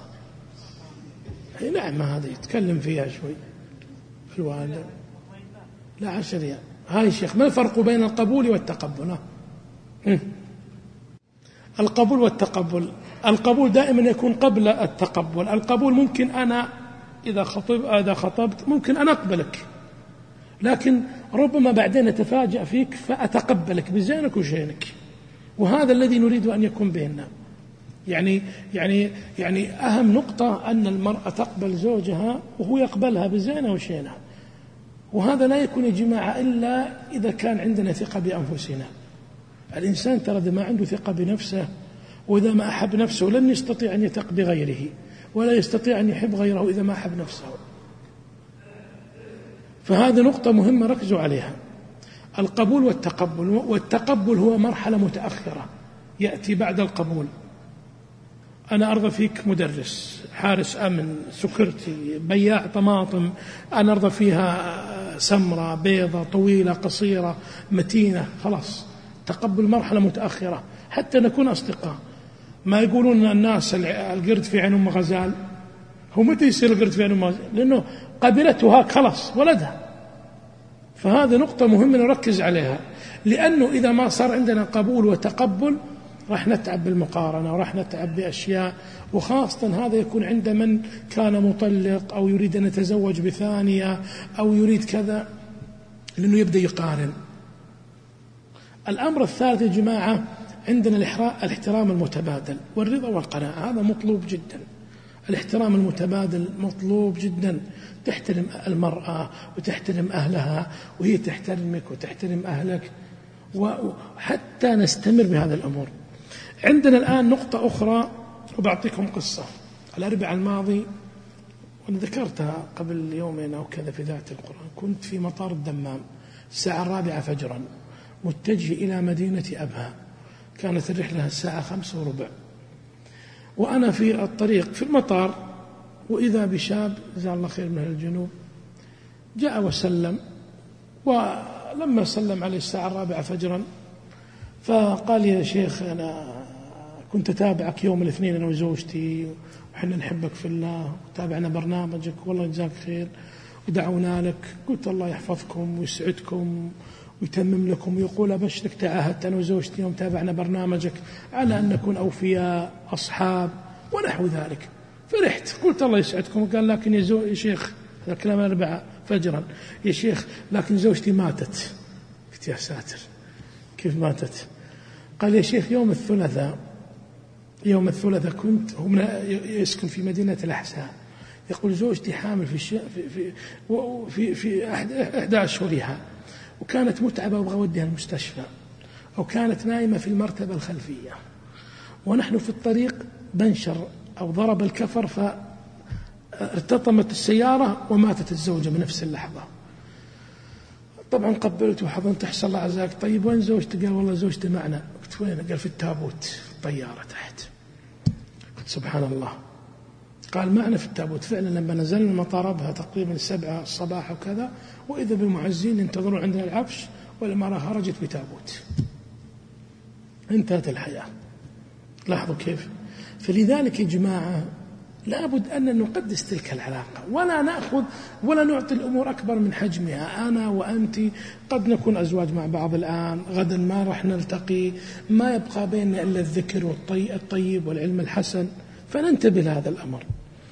نعم هذا يتكلم فيها شوي الوالد. لا عشر ريال. هاي شيخ ما الفرق بين القبول والتقبل؟ ها؟ القبول والتقبل، القبول دائما يكون قبل التقبل. القبول ممكن أنا إذا خطب إذا خطبت ممكن أنا أقبلك، لكن ربما بعدين أتفاجأ فيك فأتقبلك بزينك وشينك، وهذا الذي نريد أن يكون بيننا. يعني يعني يعني أهم نقطة أن المرأة تقبل زوجها وهو يقبلها بزينه وشينها، وهذا لا يكون يا جماعة إلا إذا كان عندنا ثقة بأنفسنا. الإنسان ترى إذا ما عنده ثقة بنفسه وإذا ما أحب نفسه لن يستطيع أن يثق بغيره، ولا يستطيع أن يحب غيره إذا ما أحب نفسه. فهذه نقطة مهمة ركزوا عليها، القبول والتقبل. والتقبل هو مرحلة متأخرة يأتي بعد القبول. أنا أرضى فيك مدرس، حارس أمن، سكرتي، بياع طماطم، أنا أرضى فيها سمرة، بيضة، طويلة، قصيرة، متينة، خلاص تقبل مرحلة متأخرة حتى نكون أصدقاء. ما يقولون الناس القرد في عين أم غزال، هو متى يصير القرد في عين أم غزال؟ لأنه قبلته هاك خلاص ولدها. فهذه نقطة مهمة نركز عليها، لأنه إذا ما صار عندنا قبول وتقبل راح نتعب بالمقارنة وراح نتعب بأشياء، وخاصة هذا يكون عند من كان مطلق أو يريد أن يتزوج بثانية أو يريد كذا، لأنه يبدأ يقارن. الأمر الثالث يا جماعة عندنا الاحترام المتبادل والرضا والقناعة. هذا مطلوب جدا، الاحترام المتبادل مطلوب جدا. تحترم المرأة وتحترم أهلها وهي تحترمك وتحترم أهلك، وحتى نستمر بهذا الأمور. عندنا الآن نقطة أخرى وبعطيكم قصة. الأربعاء الماضي وأنا ذكرتها قبل يومين أو كذا في ذات القرآن، كنت في مطار الدمام الساعة الرابعة فجرا متجه إلى مدينة أبها، كانت الرحلة الساعة خمسة وربع، وأنا في الطريق في المطار وإذا بشاب جزاه الله خير من الجنوب جاء وسلم، ولما سلم عليه الساعة الرابعة فجرا فقال يا شيخ أنا كنت أتابعك يوم الاثنين أنا وزوجتي وحنا نحبك في الله وتابعنا برنامجك والله يجزاك خير ودعونا لك. قلت الله يحفظكم ويسعدكم ويتمم لكم، ويقول أبشرك تعاهدت أنا وزوجتي يوم تابعنا برنامجك على أن نكون أوفياء أصحاب ونحو ذلك. فرحت قلت الله يسعدكم. قال لكن يا, زو... يا شيخ هذا كلام الأربعاء فجرا، يا شيخ لكن زوجتي ماتت. قلت يا ساتر كيف ماتت؟ قال يا شيخ يوم الثلاثاء يوم الثلاثاء كنت هم يسكن في مدينة الأحساء، يقول زوجتي حامل في الش... في في في, في إحدى أشهرها وكانت متعبة وابغى اوديها المستشفى، أو كانت نايمة في المرتبة الخلفية، ونحن في الطريق بنشر أو ضرب الكفر فارتطمت السيارة وماتت الزوجة بنفس اللحظة. طبعا قبلت وحضنت أحسن الله عزاك. طيب وين زوجتي؟ قال والله زوجتي معنا. قلت وين؟ قال في التابوت في الطيارة تحت. قلت سبحان الله. قال معنا في التابوت. فعلا لما نزلنا المطار بها تقريبا السبعة الصباح وكذا، وإذا بالمعزين ينتظرون عندنا العفش والمرأة خرجت بتابوت. انتهت الحياة. لاحظوا كيف. فلذلك يا جماعة لابد أن نقدس تلك العلاقة ولا نأخذ ولا نعطي الأمور أكبر من حجمها. أنا وأنت قد نكون أزواج مع بعض الآن، غدا ما رح نلتقي، ما يبقى بيننا إلا الذكر والطيب والعلم الحسن، فننتبه لهذا الأمر.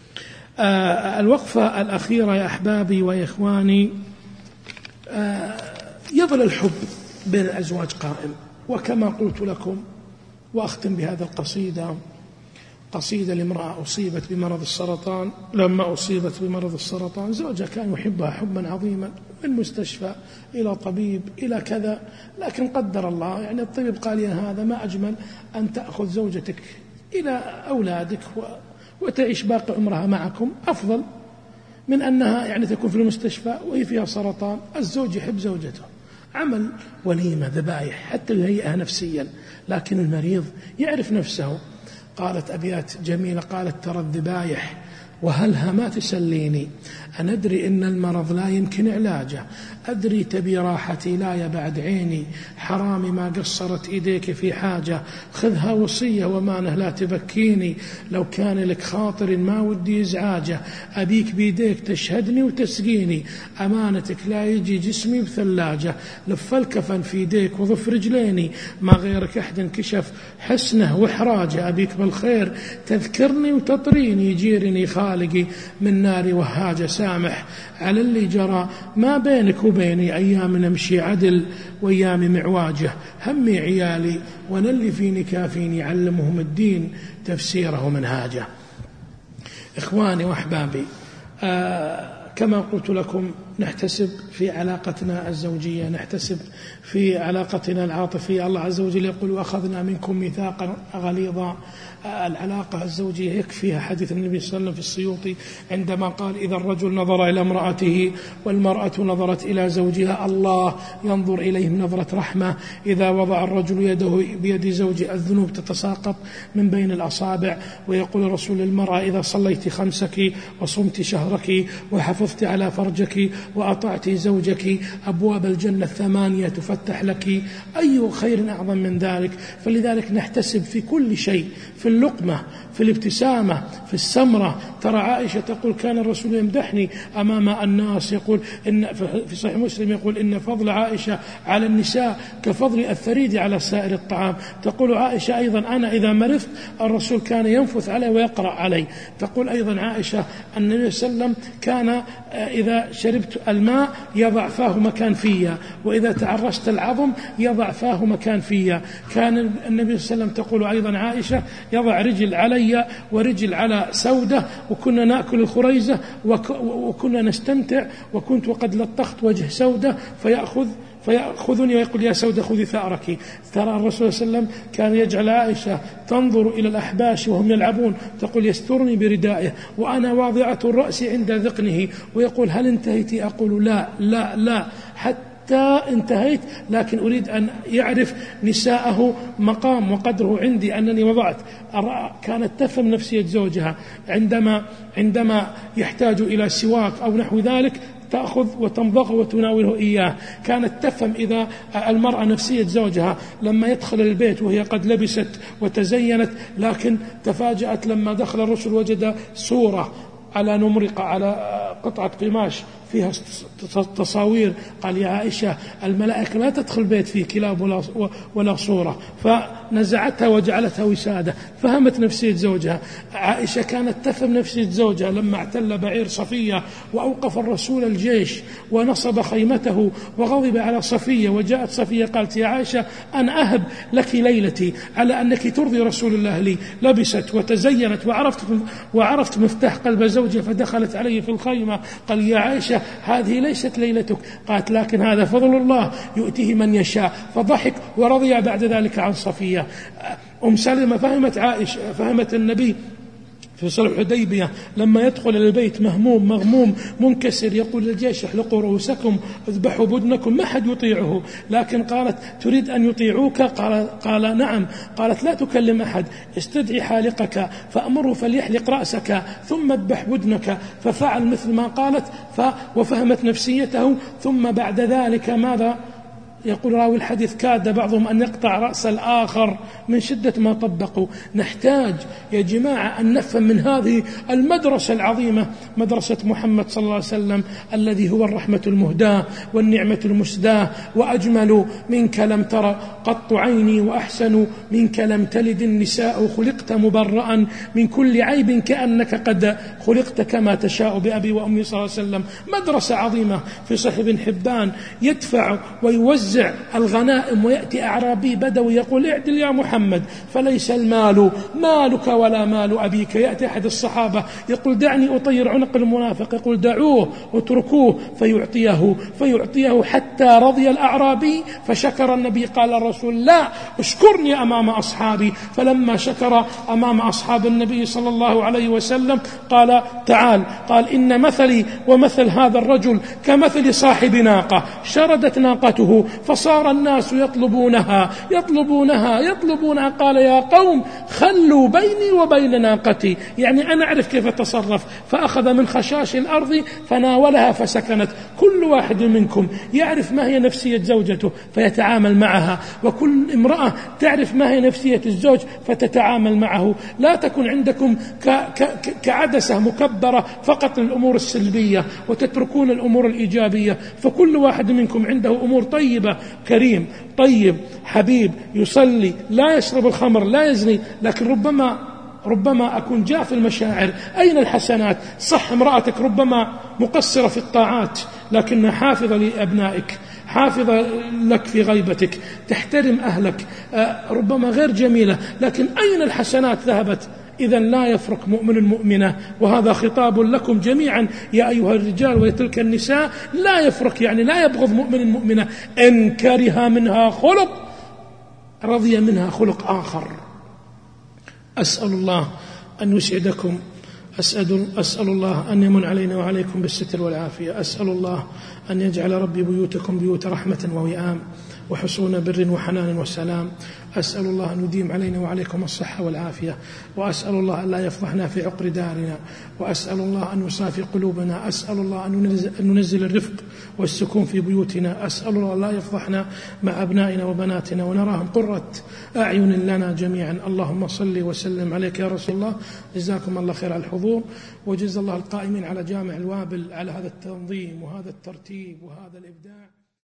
آه الوقفة الأخيرة يا أحبابي وإخواني، آه يظل الحب بين الأزواج قائم، وكما قلت لكم وأختم بهذا القصيدة، قصيدة لامرأة أصيبت بمرض السرطان. لما أصيبت بمرض السرطان زوجها كان يحبها حبا عظيما، من مستشفى إلى طبيب إلى كذا، لكن قدر الله يعني الطبيب قال يا هذا ما أجمل أن تأخذ زوجتك إلى أولادك وتعيش باقي عمرها معكم، أفضل من أنها يعني تكون في المستشفى وهي فيها سرطان. الزوج يحب زوجته، عمل وليمة ذبائح حتى يهيئها نفسيا، لكن المريض يعرف نفسه. قالت أبيات جميلة، قالت ترى الذبايح وهلها ما تسليني، أنا أدري إن المرض لا يمكن علاجه، أدري تبي راحتي لا يبعد عيني، حرامي ما قصرت إيديك في حاجة، خذها وصية ومانه لا تبكيني، لو كان لك خاطر ما ودي إزعاجه، أبيك بيديك تشهدني وتسقيني، أمانتك لا يجي جسمي بثلاجة، لف الكفن في يديك وضف رجليني، ما غيرك أحد انكشف حسنه وإحراجه، أبيك بالخير تذكرني وتطريني، يجيرني خالقي من نار وهاجة، سامح على اللي جرى ما بينك وبيني، أيام نمشي عدل وأيام معواجه، همي عيالي وانا اللي فيني كافيني، علمهم الدين تفسيره ومنهاجه. إخواني وأحبابي، آه كما قلت لكم نحتسب في علاقتنا الزوجية، نحتسب في علاقتنا العاطفية. الله عز وجل يقول وأخذنا منكم ميثاقا غليظا. العلاقة الزوجية يكفيها حديث النبي صلى الله عليه وسلم في السيوطي عندما قال إذا الرجل نظر إلى امرأته والمرأة نظرت إلى زوجها الله ينظر إليهم نظرة رحمة، إذا وضع الرجل يده بيد زوجه الذنوب تتساقط من بين الأصابع. ويقول الرسول للمرأة إذا صليت خمسك وصمت شهرك وحفظت على فرجك وأطعت زوجك أبواب الجنة الثمانية تفتح لك، أي خير أعظم من ذلك؟ فلذلك نحتسب في كل شيء، في اللقمة، في الابتسامة، في السمرة. ترى عائشة تقول كان الرسول يمدحني أمام الناس، يقول إن في صحيح مسلم يقول إن فضل عائشة على النساء كفضل الثريد على سائر الطعام. تقول عائشة أيضا أنا إذا مرضت الرسول كان ينفث علي ويقرأ علي. تقول أيضا عائشة النبي صلى الله عليه وسلم كان إذا شربت الماء يضع فاه مكان فيا، وإذا تعرشت العظم يضع فاه مكان فيا. كان النبي صلى الله عليه وسلم تقول أيضا عائشة يضع رجل علي ورجل على سودة، وكنا نأكل الخريزة وكنا نستمتع، وكنت وقد لطخت وجه سودة فيأخذ فيأخذني ويقول يا سودة خذي ثأرك. ترى الرسول صلى الله عليه وسلم كان يجعل عائشة تنظر إلى الأحباش وهم يلعبون، تقول يسترني بردائه وأنا واضعة الرأس عند ذقنه، ويقول هل انتهيت؟ أقول لا لا لا حتى انتهيت، لكن أريد أن يعرف نساءه مقام وقدره عندي أنني وضعت. كانت تفهم نفسية زوجها عندما عندما يحتاج إلى سواك أو نحو ذلك تأخذ وتمضغه وتناوله إياه. كانت تفهم إذا المرأة نفسية زوجها لما يدخل البيت وهي قد لبست وتزينت، لكن تفاجأت لما دخل الرسول وجد صورة على نمرقة على قطعة قماش فيها تصاوير، قال يا عائشة الملائكة لا تدخل بيت فيه كلاب ولا, ولا صورة، فنزعتها وجعلتها وسادة. فهمت نفسية زوجها. عائشة كانت تفهم نفسية زوجها لما اعتل بعير صفية وأوقف الرسول الجيش ونصب خيمته وغضب على صفية، وجاءت صفية قالت يا عائشة أنا أهب لك ليلتي على أنك ترضي رسول الله لي. لبست وتزينت وعرفت, وعرفت مفتاح قلب زوجها فدخلت عليه في الخيمة. قال يا عائشة هذه ليست ليلتك. قالت لكن هذا فضل الله يؤتيه من يشاء. فضحك ورضي بعد ذلك عن صفية. أم سلمة فهمت عائشة، فهمت النبي في صلح الحديبية لما يدخل البيت مهموم مغموم منكسر يقول للجيش احلقوا رؤوسكم اذبحوا بدنكم، ما حد يطيعه. لكن قالت تريد أن يطيعوك؟ قال, قال نعم. قالت لا تكلم أحد، استدعي حالقك فأمره فليحلق رأسك ثم اذبح بدنك. ففعل مثل ما قالت ف وفهمت نفسيته. ثم بعد ذلك ماذا يقول راوي الحديث كاد بعضهم أن يقطع رأس الآخر من شدة ما طبقوا. نحتاج يا جماعة أن نفهم من هذه المدرسة العظيمة، مدرسة محمد صلى الله عليه وسلم الذي هو الرحمة المهداة والنعمة المسداة. وأجمل منك لم تر قط عيني، وأحسن منك لم تلد النساء، خلقت مبرأ من كل عيب كأنك قد خلقت كما تشاء بأبي وأمي صلى الله عليه وسلم. مدرسة عظيمة. في صحيح ابن حبان يدفع ويوزع الغنائم ويأتي أعرابي بدوي يقول اعدل يا محمد فليس المال مالك ولا مال أبيك. يأتي أحد الصحابة يقول دعني أطير عنق المنافق، يقول دعوه اتركوه، فيعطيه فيعطيه حتى رضي الأعرابي فشكر النبي. قال الرسول لا، اشكرني أمام أصحابي. فلما شكر أمام أصحاب النبي صلى الله عليه وسلم قال تعال، قال إن مثلي ومثل هذا الرجل كمثل صاحب ناقة شردت ناقته فصار الناس يطلبونها يطلبونها يطلبونها. قال يا قوم خلوا بيني وبين ناقتي، يعني أنا أعرف كيف أتصرف. فأخذ من خشاش الأرض فناولها فسكنت. كل واحد منكم يعرف ما هي نفسية زوجته فيتعامل معها، وكل امرأة تعرف ما هي نفسية الزوج فتتعامل معه. لا تكن عندكم ك ك كعدسة مكبرة فقط للأمور السلبية وتتركون الأمور الإيجابية. فكل واحد منكم عنده أمور طيبة، كريم طيب حبيب يصلي لا يشرب الخمر لا يزني، لكن ربما ربما أكون جاف المشاعر. أين الحسنات؟ صح امرأتك ربما مقصرة في الطاعات لكنها حافظة لأبنائك، حافظة لك في غيبتك، تحترم أهلك، ربما غير جميلة، لكن أين الحسنات ذهبت؟ إذن لا يفرق مؤمن المؤمنة. وهذا خطاب لكم جميعا يا أيها الرجال وتلك النساء. لا يفرق، يعني لا يبغض مؤمن المؤمنة، إن كره منها خلق رضي منها خلق آخر. أسأل الله أن يسعدكم، أسأل, أسأل الله أن يمن علينا وعليكم بالستر والعافية. أسأل الله أن يجعل ربي بيوتكم بيوت رحمة ووئام وحصون بر وحنان وسلام. أسأل الله أن يديم علينا وعليكم الصحة والعافية. وأسأل الله أن لا يفضحنا في عقر دارنا. وأسأل الله أن يصافي قلوبنا. أسأل الله أن ننزل الرفق والسكون في بيوتنا. أسأل الله أن لا يفضحنا مع أبنائنا وبناتنا ونراهم قرة أعين لنا جميعا. اللهم صل وسلم عليك يا رسول الله. جزاكم الله خير على الحضور، وجزا الله القائمين على جامع الوابل على هذا التنظيم وهذا الترتيب وهذا الإبداع.